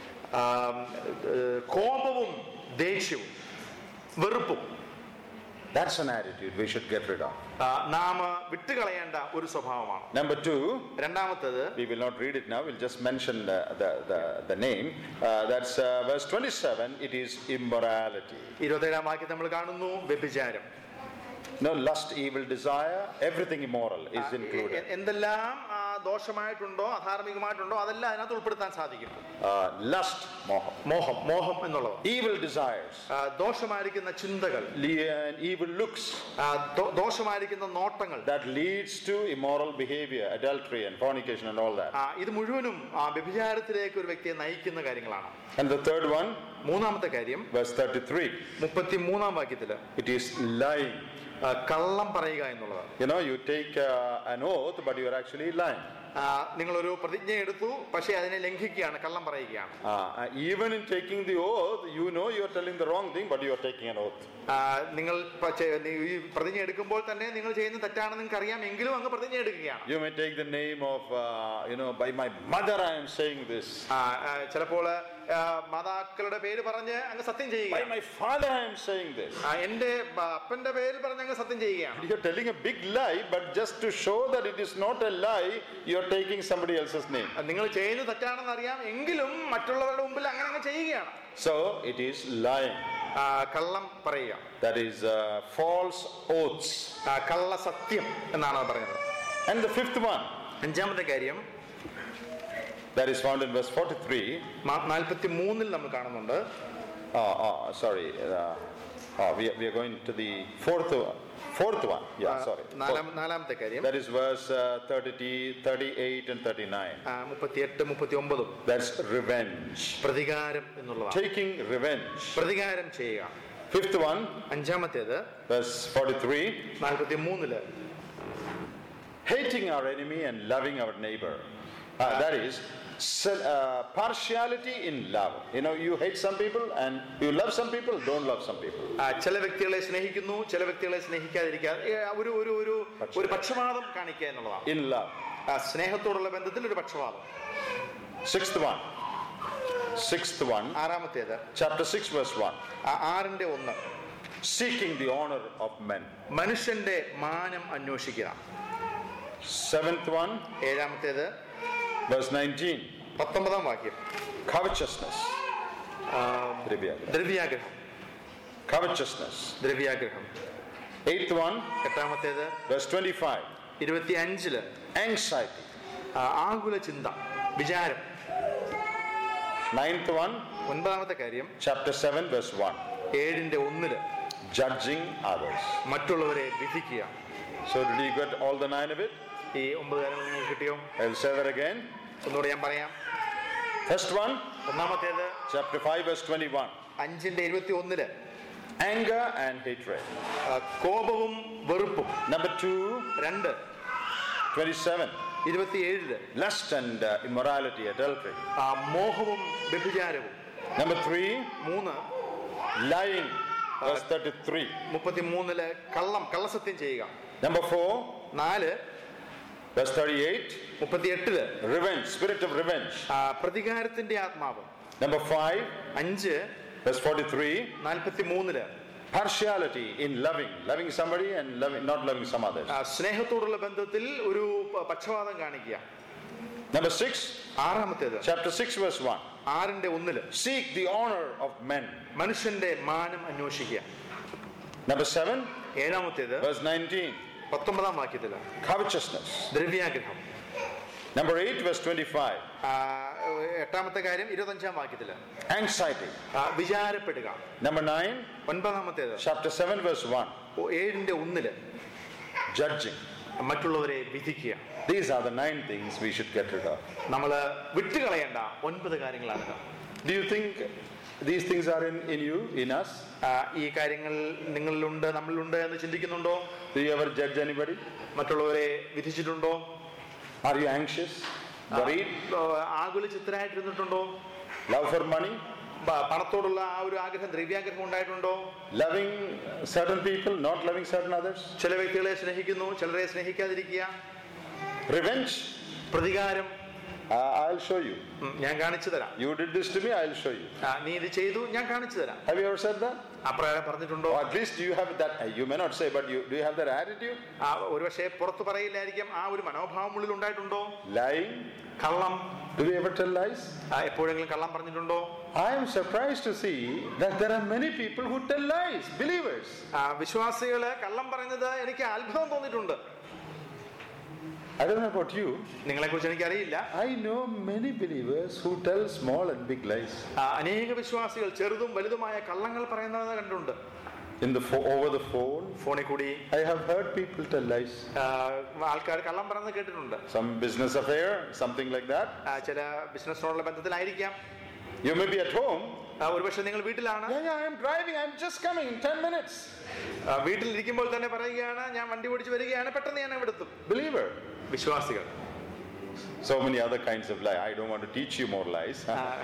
കോപവും ദേഷ്യവും വെറുപ്പും. That's an attitude we should get rid of. നാം വിട്ടുകളയേണ്ട ഒരു സ്വഭാവമാണ്. Number two. രണ്ടാമത്തേത്. We will not read it now. We'll just mention the the the, the name. Uh, that's uh, verse twenty-seven. It is immorality. ഇരുപത്തേഴാം വാക്യം നമ്മൾ കാണുന്നു വ്യഭിചാരം. No, lust, evil, desire, everything immoral is included. എന്തെല്ലാം ദോഷമായിട്ടുണ്ടോ അധാർമികമായിട്ടുണ്ടോ അതെല്ലാം അതിനകത്ത് ഉൾപ്പെടുത്താൻ സാധിക്കും. Lust, മോഹം. മോഹം മോഹം എന്നുള്ളത്. Evil desires. ദോഷമായിരിക്കുന്ന ചിന്തകൾ. Evil looks. ദോഷമായിരിക്കുന്ന നോട്ടങ്ങൾ. That leads to immoral behavior, adultery and fornication and all that. ഇത് മുഴുവനും വ്യഭിചാരത്തിലേക്ക് ഒരു വ്യക്തിയെ നയിക്കുന്ന കാര്യങ്ങളാണ്. And the third one. മൂന്നാമത്തെ കാര്യം. Verse thirty-three. മുപ്പത്തിമൂന്നാം വാക്യത്തില്. It is lying. കള്ളം പറയുക എന്നുള്ളതാണ്. You know, you take uh, an oath, but you are actually lying. നിങ്ങളൊരു പ്രതിജ്ഞ എടുത്തു, പക്ഷേ അതിനെ ലംഘിക്കുകയാണ്, കള്ളം പറയുകയാണ്. Even in taking the oath, you know you are telling the wrong thing, but you are taking an oath. നിങ്ങൾ ഈ പ്രതിജ്ഞ എടുക്കുമ്പോൾ തന്നെ നിങ്ങൾ ചെയ്യുന്ന തെറ്റാണെന്ന് നിങ്ങൾക്ക് അറിയാം, എങ്കിലും അങ്ങ് പ്രതിജ്ഞ എടുക്കുകയാണ്. You may take the name of, uh, you know, by my mother I am saying this. ചിലപ്പോൾ മാതാക്കളുടെ പേര് പറഞ്ഞ് അങ്ങ് സത്യം ചെയ്യുക. By my father I am saying this. എന്റെ അപ്പന്റെ പേര് പറഞ്ഞ് അങ്ങ് സത്യം ചെയ്യുകയാണ്. You are telling a big lie, but just to show that it is not a lie, you are taking somebody else's name. നിങ്ങൾ ചെയ്യുന്നത് തെറ്റാണെന്ന് അറിയാം, എങ്കിലും മറ്റുള്ളവരുടെ മുമ്പിൽ അങ്ങനെ അങ്ങ് ചെയ്യുകയാണ്. So it is lying. കള്ളം പറയുക. That is uh, false oaths. കള്ള സത്യം എന്നാണ് പറയുന്നത്. And the fifth one. അഞ്ചാമത്തെ കാര്യം. That is found in verse forty-three. നാൽപ്പത്തിമൂന്നിൽ നമ്മൾ കാണുന്നുണ്ട്. Oh, oh, sorry. Uh, oh, we, we are going to the fourth one. Fourth one. Yeah, sorry. നാലാമത്തെ കാര്യം. That is verse uh, thirty, thirty-eight and thirty-nine. മുപ്പത്തിയെട്ട് മുപ്പത്തിയൊമ്പതും. That's revenge. പ്രതികാരം എന്നുള്ളതാണ്. Taking revenge. പ്രതികാരം ചെയ്യുക. Fifth one, അഞ്ചാമത്തേത് verse forty-three. നാൽപ്പത്തി മൂന്നില് Hating our enemy and loving our neighbor. Uh, that is se- uh, partiality in love. You know, you hate some people and you love some people, don't love some people. ചില വ്യക്തികളെ സ്നേഹിക്കുന്നു, ചില വ്യക്തികളെ സ്നേഹിക്കാതിരിക്കുക, ഒരു ഒരു ഒരു ഒരു പക്ഷപാതം കാണിക്കുക എന്നുള്ളതാണ്. In love. സ്നേഹത്തോടുള്ള ബന്ധത്തിൽ ഒരു പക്ഷപാതം. Sixth one. Sixth one. ആറാമത്തേത് Chapter six, verse one. ആറിന്റെ ഒന്ന്. Seeking the honor of men. മനുഷ്യന്റെ മാനം അന്വേഷിക്കുക. Seventh one. ഏഴാമത്തേത് verse nineteen. പത്തൊമ്പതാം വാക്യം. Covetousness. ദ്രവ്യാഗ്രഹം. Covetousness. ദ്രവ്യാഗ്രഹം. Eighth one. എട്ടാമത്തേത് verse twenty-five. ഇരുപത്തി അഞ്ചില് Anxiety. ആകുല ചിന്ത, വിചാരം. Ninth one. ഒൻപതാമത്തെ കാര്യം chapter seven, verse one. ഏഴിന്റെ ഒന്നില് Judging others. മറ്റുള്ളവരെ വിധിക്കുക. So did you get all the nine of it? ഈ ഒമ്പത് കാര്യങ്ങൾ നിങ്ങൾക്ക് കിട്ടിയോ? I'll say that again. ഒന്നുകൂടെ ഞാൻ പറയാം. First one, ഒന്നാമത്തേത് chapter five, verse twenty-one. അഞ്ചിന്റെ ഇരുപത്തി ഒന്നില് Anger and hatred. കോപവും വെറുപ്പും. Number two, രണ്ട് twenty-seven. ഇരുപത്തിയേഴില് Lust and uh, immorality, adultery. മോഹവും വ്യഭിചാരവും. Number three, മൂന്ന് lying, verse thirty-three. മുപ്പത്തിമൂന്നില് കള്ളം, കള്ളസത്യം ചെയ്യുക. Number four, നാല് verse thirty-eight. മുപ്പത്തിയെട്ടില് Revenge, spirit of revenge. പ്രതികാരത്തിന്റെ ആത്മാവ്. Number five, അഞ്ച് verse forty-three. നാൽപ്പത്തി മൂന്നില് Partiality in loving, loving somebody and loving, not loving some others. സ്നേഹത്തോടുള്ള ബന്ധത്തിൽ ഒരു പക്ഷപാതം കാണിക്കുക. Number six, ആറാമത്തേത് chapter six, verse one. ആറിന്റെ ഒന്നില് Seek the honor of men. മനുഷ്യന്റെ മാനം അന്വേഷിക്കുക. Number seven, ഏഴാമത്തേത് verse nineteen. പത്തൊമ്പതാം വാക്യത്തില് Covetousness. ദ്രവ്യാഗ്രഹം. Number eight, verse twenty-five. എട്ടാമത്തെ കാര്യം ഇരുപത്തഞ്ചാം വാക്യത്തില് Anxiety. വിചാരപ്പെടുക. Number nine, ഒൻപതാമത്തേത് chapter seven, verse one. ഏഴിന്റെ ഒന്നില് Judging. മറ്റുള്ളവരെ വിധിക്കുക. These are the nine things we should get rid of. നമ്മള് വിട്ടുകളയേണ്ട ഒൻപത് കാര്യങ്ങളാണ്. Do you think these things are in, in you, in us? ഈ കാര്യങ്ങൾ നിങ്ങളിലുണ്ട്, നമ്മളിലുണ്ട് എന്ന് ചിന്തിക്കുന്നുണ്ടോ? Do you ever judge anybody? മറ്റുള്ളവരെ വിധിച്ചിട്ടുണ്ടോ? Are you anxious, worried? ആകുല ചിത്തരായിട്ടിരുന്നിട്ടുണ്ടോ? Love for money? പണത്തോടുള്ള ആ ഒരു ആഗ്രഹം, ദ്രവ്യാഗ്രഹം ഉണ്ടായിട്ടുണ്ടോ? Loving certain people, not loving certain others? ചില വ്യക്തികളെ സ്നേഹിക്കുന്നു, ചിലരെ സ്നേഹിക്കാതിരിക്കുക. Revenge? പ്രതികാരം. Uh, I'll show you. ഞാൻ കാണിച്ചു തരാം. You did this to me, I'll show you. നീ ഇത് ചെയ്തു, ഞാൻ കാണിച്ചു തരാം. Have you ever said that? അപ്രകാരം പറഞ്ഞിട്ടുണ്ടോ? Or at least do you have that, you may not say, but you, do you have that attitude? ഒരുപക്ഷെ പുറത്ത് പറയില്ലായിരിക്കും, ആ ഒരു മനോഭാവം ഉള്ളിൽ ഉണ്ടായിട്ടുണ്ടോ? Lying? കള്ളം. Do we ever tell lies? എപ്പോഴെങ്കിലും കള്ളം പറഞ്ഞിട്ടുണ്ടോ? I am surprised to see that there are many people who tell lies, believers. വിശ്വാസികള് കള്ളം പറയുന്നത് എനിക്ക് അത്ഭുതം തോന്നിയിട്ടുണ്ട്. I don't know about you. നിങ്ങളെ കുറിച്ച് എനിക്ക് അറിയില്ല. I know many believers who tell small and big lies. അനേക വിശ്വാസികൾ ചെറുതും വലുതുമായ കള്ളങ്ങൾ പറയുന്നത് കണ്ടിട്ടുണ്ട്. In the fo- over the phone, ഫോണിൽ കൂടി I have heard people tell lies. ആൾക്കാർ കള്ളം പറയുന്നത് കേട്ടിട്ടുണ്ട്. Some business affair, something like that. ചില ബിസിനസ്സിനോടുള്ള ബന്ധത്തിലായിരിക്കാം. You may be at home. ഒരുപക്ഷെ നിങ്ങൾ വീട്ടിലാണ്. Yeah, yeah, I am driving. I'm just coming in ten minutes. വീട്ടിൽ ഇരിക്കുമ്പോൾ തന്നെ പറയുകയാണ്, ഞാൻ വണ്ടി ഓടിച്ച് വരികയാണ്, പെട്ടെന്ന് ഞാൻ എവിടെത്തും. Believer. വിശ്വാസികൾ. So many other kinds of lies. I don't want to teach you more lies.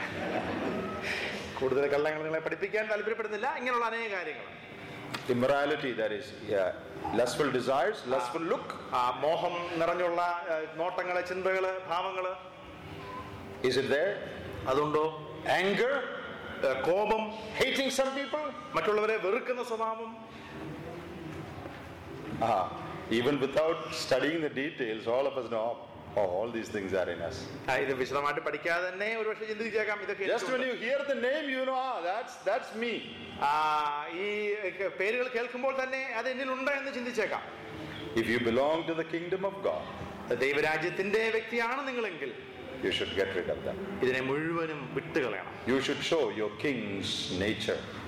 കൂടുതൽ കള്ളങ്ങൾ നിങ്ങളെ പഠിപ്പിക്കാൻ താല്പര്യപ്പെടുന്നില്ല. ഇങ്ങനെയുള്ള അനേക കാര്യങ്ങൾ. Immorality, that is, yeah, lustful desires, lustful look. മോഹം നിറഞ്ഞുള്ള നോട്ടങ്ങള്, ചിന്തകള്, ഭാവങ്ങള്. Is it there? അതുണ്ടോ? Anger, കോപം, hating some people, മറ്റുള്ളവരെ വെറുക്കുന്ന സ്വഭാവം. Ah, even without studying the details, all of us know, oh, all these things are in us. ഇത് വിശദമായിട്ട് പഠിക്കാതെ തന്നെ ഒരുപക്ഷെ ചിന്തിച്ചേക്കാം ഇതൊക്കെ. Just when you hear the name, you know, ah, that's that's me. ഈ പേരുകൾ കേൾക്കുമ്പോൾ തന്നെ അത് എന്നിലുണ്ട് എന്ന് ചിന്തിച്ചേക്കാം. If you belong to the kingdom of God, ദൈവരാജ്യത്തിന്റെ വ്യക്തിയാണ് നിങ്ങളെങ്കിൽ, you should get rid of them. ഇതിനെ മുഴുവനും വിട്ടുകളയണം. You should show your king's nature.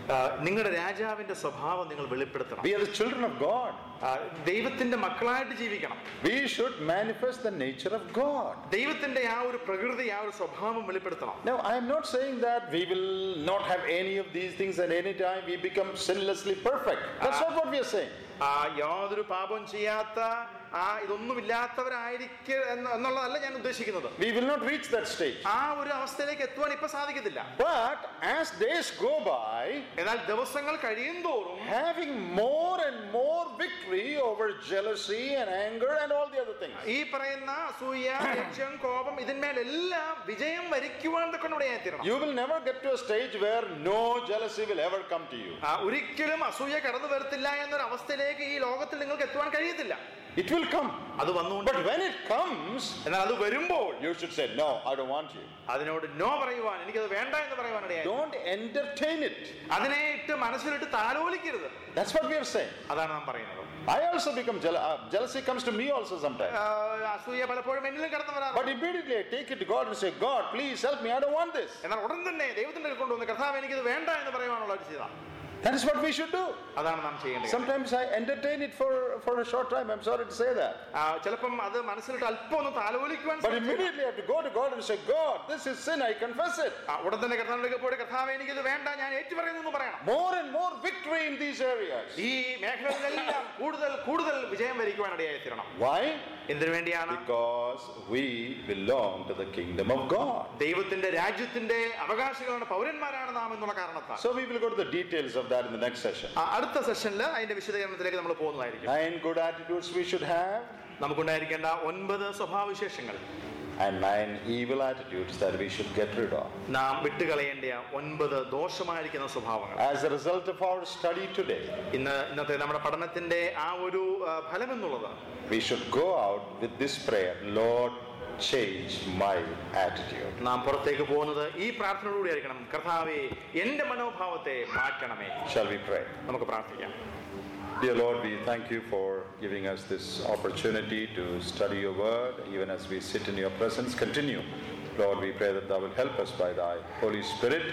ആ, നിങ്ങളുടെ രാജാവിന്റെ സ്വഭാവം നിങ്ങൾ വെളിപ്പെടുത്തണം. We are the children of God. ആ, ദൈവത്തിന്റെ മക്കളായിട്ട് ജീവിക്കണം. We should manifest the nature of God. ദൈവത്തിന്റെ ആ ഒരു പ്രകൃതി, ആ ഒരു സ്വഭാവം വെളിപ്പെടുത്തണം. Now, I am not saying that we will not have any of these things and any time we become sinlessly perfect. That's not what we are saying. ആ യാതൊരു പാപം ചെയ്യാത്ത ആ ഇതൊന്നുമില്ലാത്തവരായിരിക്കുക എന്നുള്ളതല്ല ഞാൻ ഉദ്ദേശിക്കുന്നത്. We will not reach that stage. ആ ഒരു അവസ്ഥയിലേക്ക് എത്തുവാൻ ഇപ്പൊ സാധിക്കത്തില്ല. But as days go by, എന്നാൽ ദിവസങ്ങൾ കഴിയും തോറും having more and more victory over jealousy and anger and all the other things. ഈ പറയുന്ന അസൂയ, ദേഷ്യം, കോപം ഇതിന്മേലെല്ലാം വിജയം വരിക്കുവാൻ തക്കവണ്ണം You will never get to a stage where no jealousy will ever come to you. ഒരിക്കലും അസൂയ കടന്നു വരത്തില്ല എന്നൊരു അവസ്ഥയിലേക്ക് ഈ ലോകത്തിൽ നിങ്ങൾക്ക് എത്തുവാൻ കഴിയത്തില്ല. It will come. അത് വന്നുകൊണ്ട് But when it comes, എന്നാൽ അത് വരുമ്പോൾ you should say, no, I don't want you. അതിനോട് നോ പറയുവാൻ, എനിക്കത് വേണ്ട എന്ന് പറയുവാനിടയായി. Don't entertain it. അതിനെ ഇട്ട് മനസ്സിലിട്ട് താലോലിക്കരുത്. That's what we are saying. അതാണ് നാം പറയുന്നത്. I also become jealous. Uh, jealousy comes to me also sometimes. അസൂയ പലപ്പോഴും എന്നിലും കടന്നു വരാറുണ്ട്. But immediately I take it to God and say, God, please help me. I don't want this. എന്നാൽ ഉടൻ തന്നെ ദൈവത്തിന്റെ കൊണ്ടുവന്ന് കർത്താവ് എനിക്കിത് വേണ്ട എന്ന് പറയുവാനുള്ള ഒരു ചെയ്ത. That is what we should do. അതാണ് നാം ചെയ്യേണ്ടത്. Sometimes I entertain it for for a short time. I'm sorry to say that. ചിലപ്പം അത് മനസ്സിലിട്ട് അല്പം ഒന്ന് താലോലിക്കുവാൻ. But immediately I have to go to God and say, God, this is sin. I confess it. ഉടൻ തന്നെ കർത്താവിലേക്ക് പോയി കർത്താവേ എനിക്കിത് വേണ്ട, ഞാൻ ഏറ്റുപറയുന്നു എന്ന് പറയണം. More and more victory in these areas. ഈ മേഖലകളിലെല്ലാം കൂടുതൽ കൂടുതൽ വിജയം വരിക്കുവാൻ ഇടയായി തീരണം. Why? എന്തിനു വേണ്ടിയാണ്? Because we belong to the kingdom of God. ദൈവത്തിന്റെ രാജ്യത്തിന്റെ അവകാശികളാണ്, പൗരന്മാരാണ് നാം എന്നുള്ള കാരണത്താൽ. So we will go to the details of that in the next session. അടുത്ത സെഷനിൽ അതിന്റെ വിശദീകരണത്തിലേക്ക് നമ്മൾ പോകുന്നതായിരിക്കും. Nine good attitudes we should have. നമുക്കുണ്ടായിരിക്കേണ്ട ഒൻപത് സ്വഭാവവിശേഷങ്ങൾ and nine evil attitudes that we should get rid of. നാം വിട്ടുകളയേണ്ട ഒൻപത് ദോഷമായിരിക്കുന്ന സ്വഭാവങ്ങൾ. As a result of our study today, ഇന്ന് ഇന്നത്തെ നമ്മുടെ പഠനത്തിന്റെ ആ ഒരു ഫലം എന്നുള്ളത്, we should go out with this prayer, Lord, change my attitude. നാം പുറത്തേക്ക് പോകുന്നത് ഈ പ്രാർത്ഥനയോടുകൂടി ആയിരിക്കണം. കർത്താവേ, എന്റെ മനോഭാവത്തെ മാറ്റണമേ. Shall we pray? നമുക്ക് പ്രാർത്ഥിക്കാം. Dear Lord, we thank you for giving us this opportunity to study your word, even as we sit in your presence. Continue. Lord, we pray that thou will help us by thy Holy Spirit,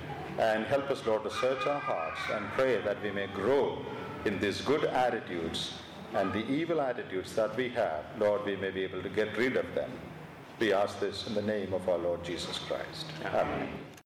and help us, Lord, to search our hearts and pray that we may grow in these good attitudes, and the evil attitudes that we have, Lord, we may be able to get rid of them. We ask this in the name of our Lord Jesus Christ. Amen.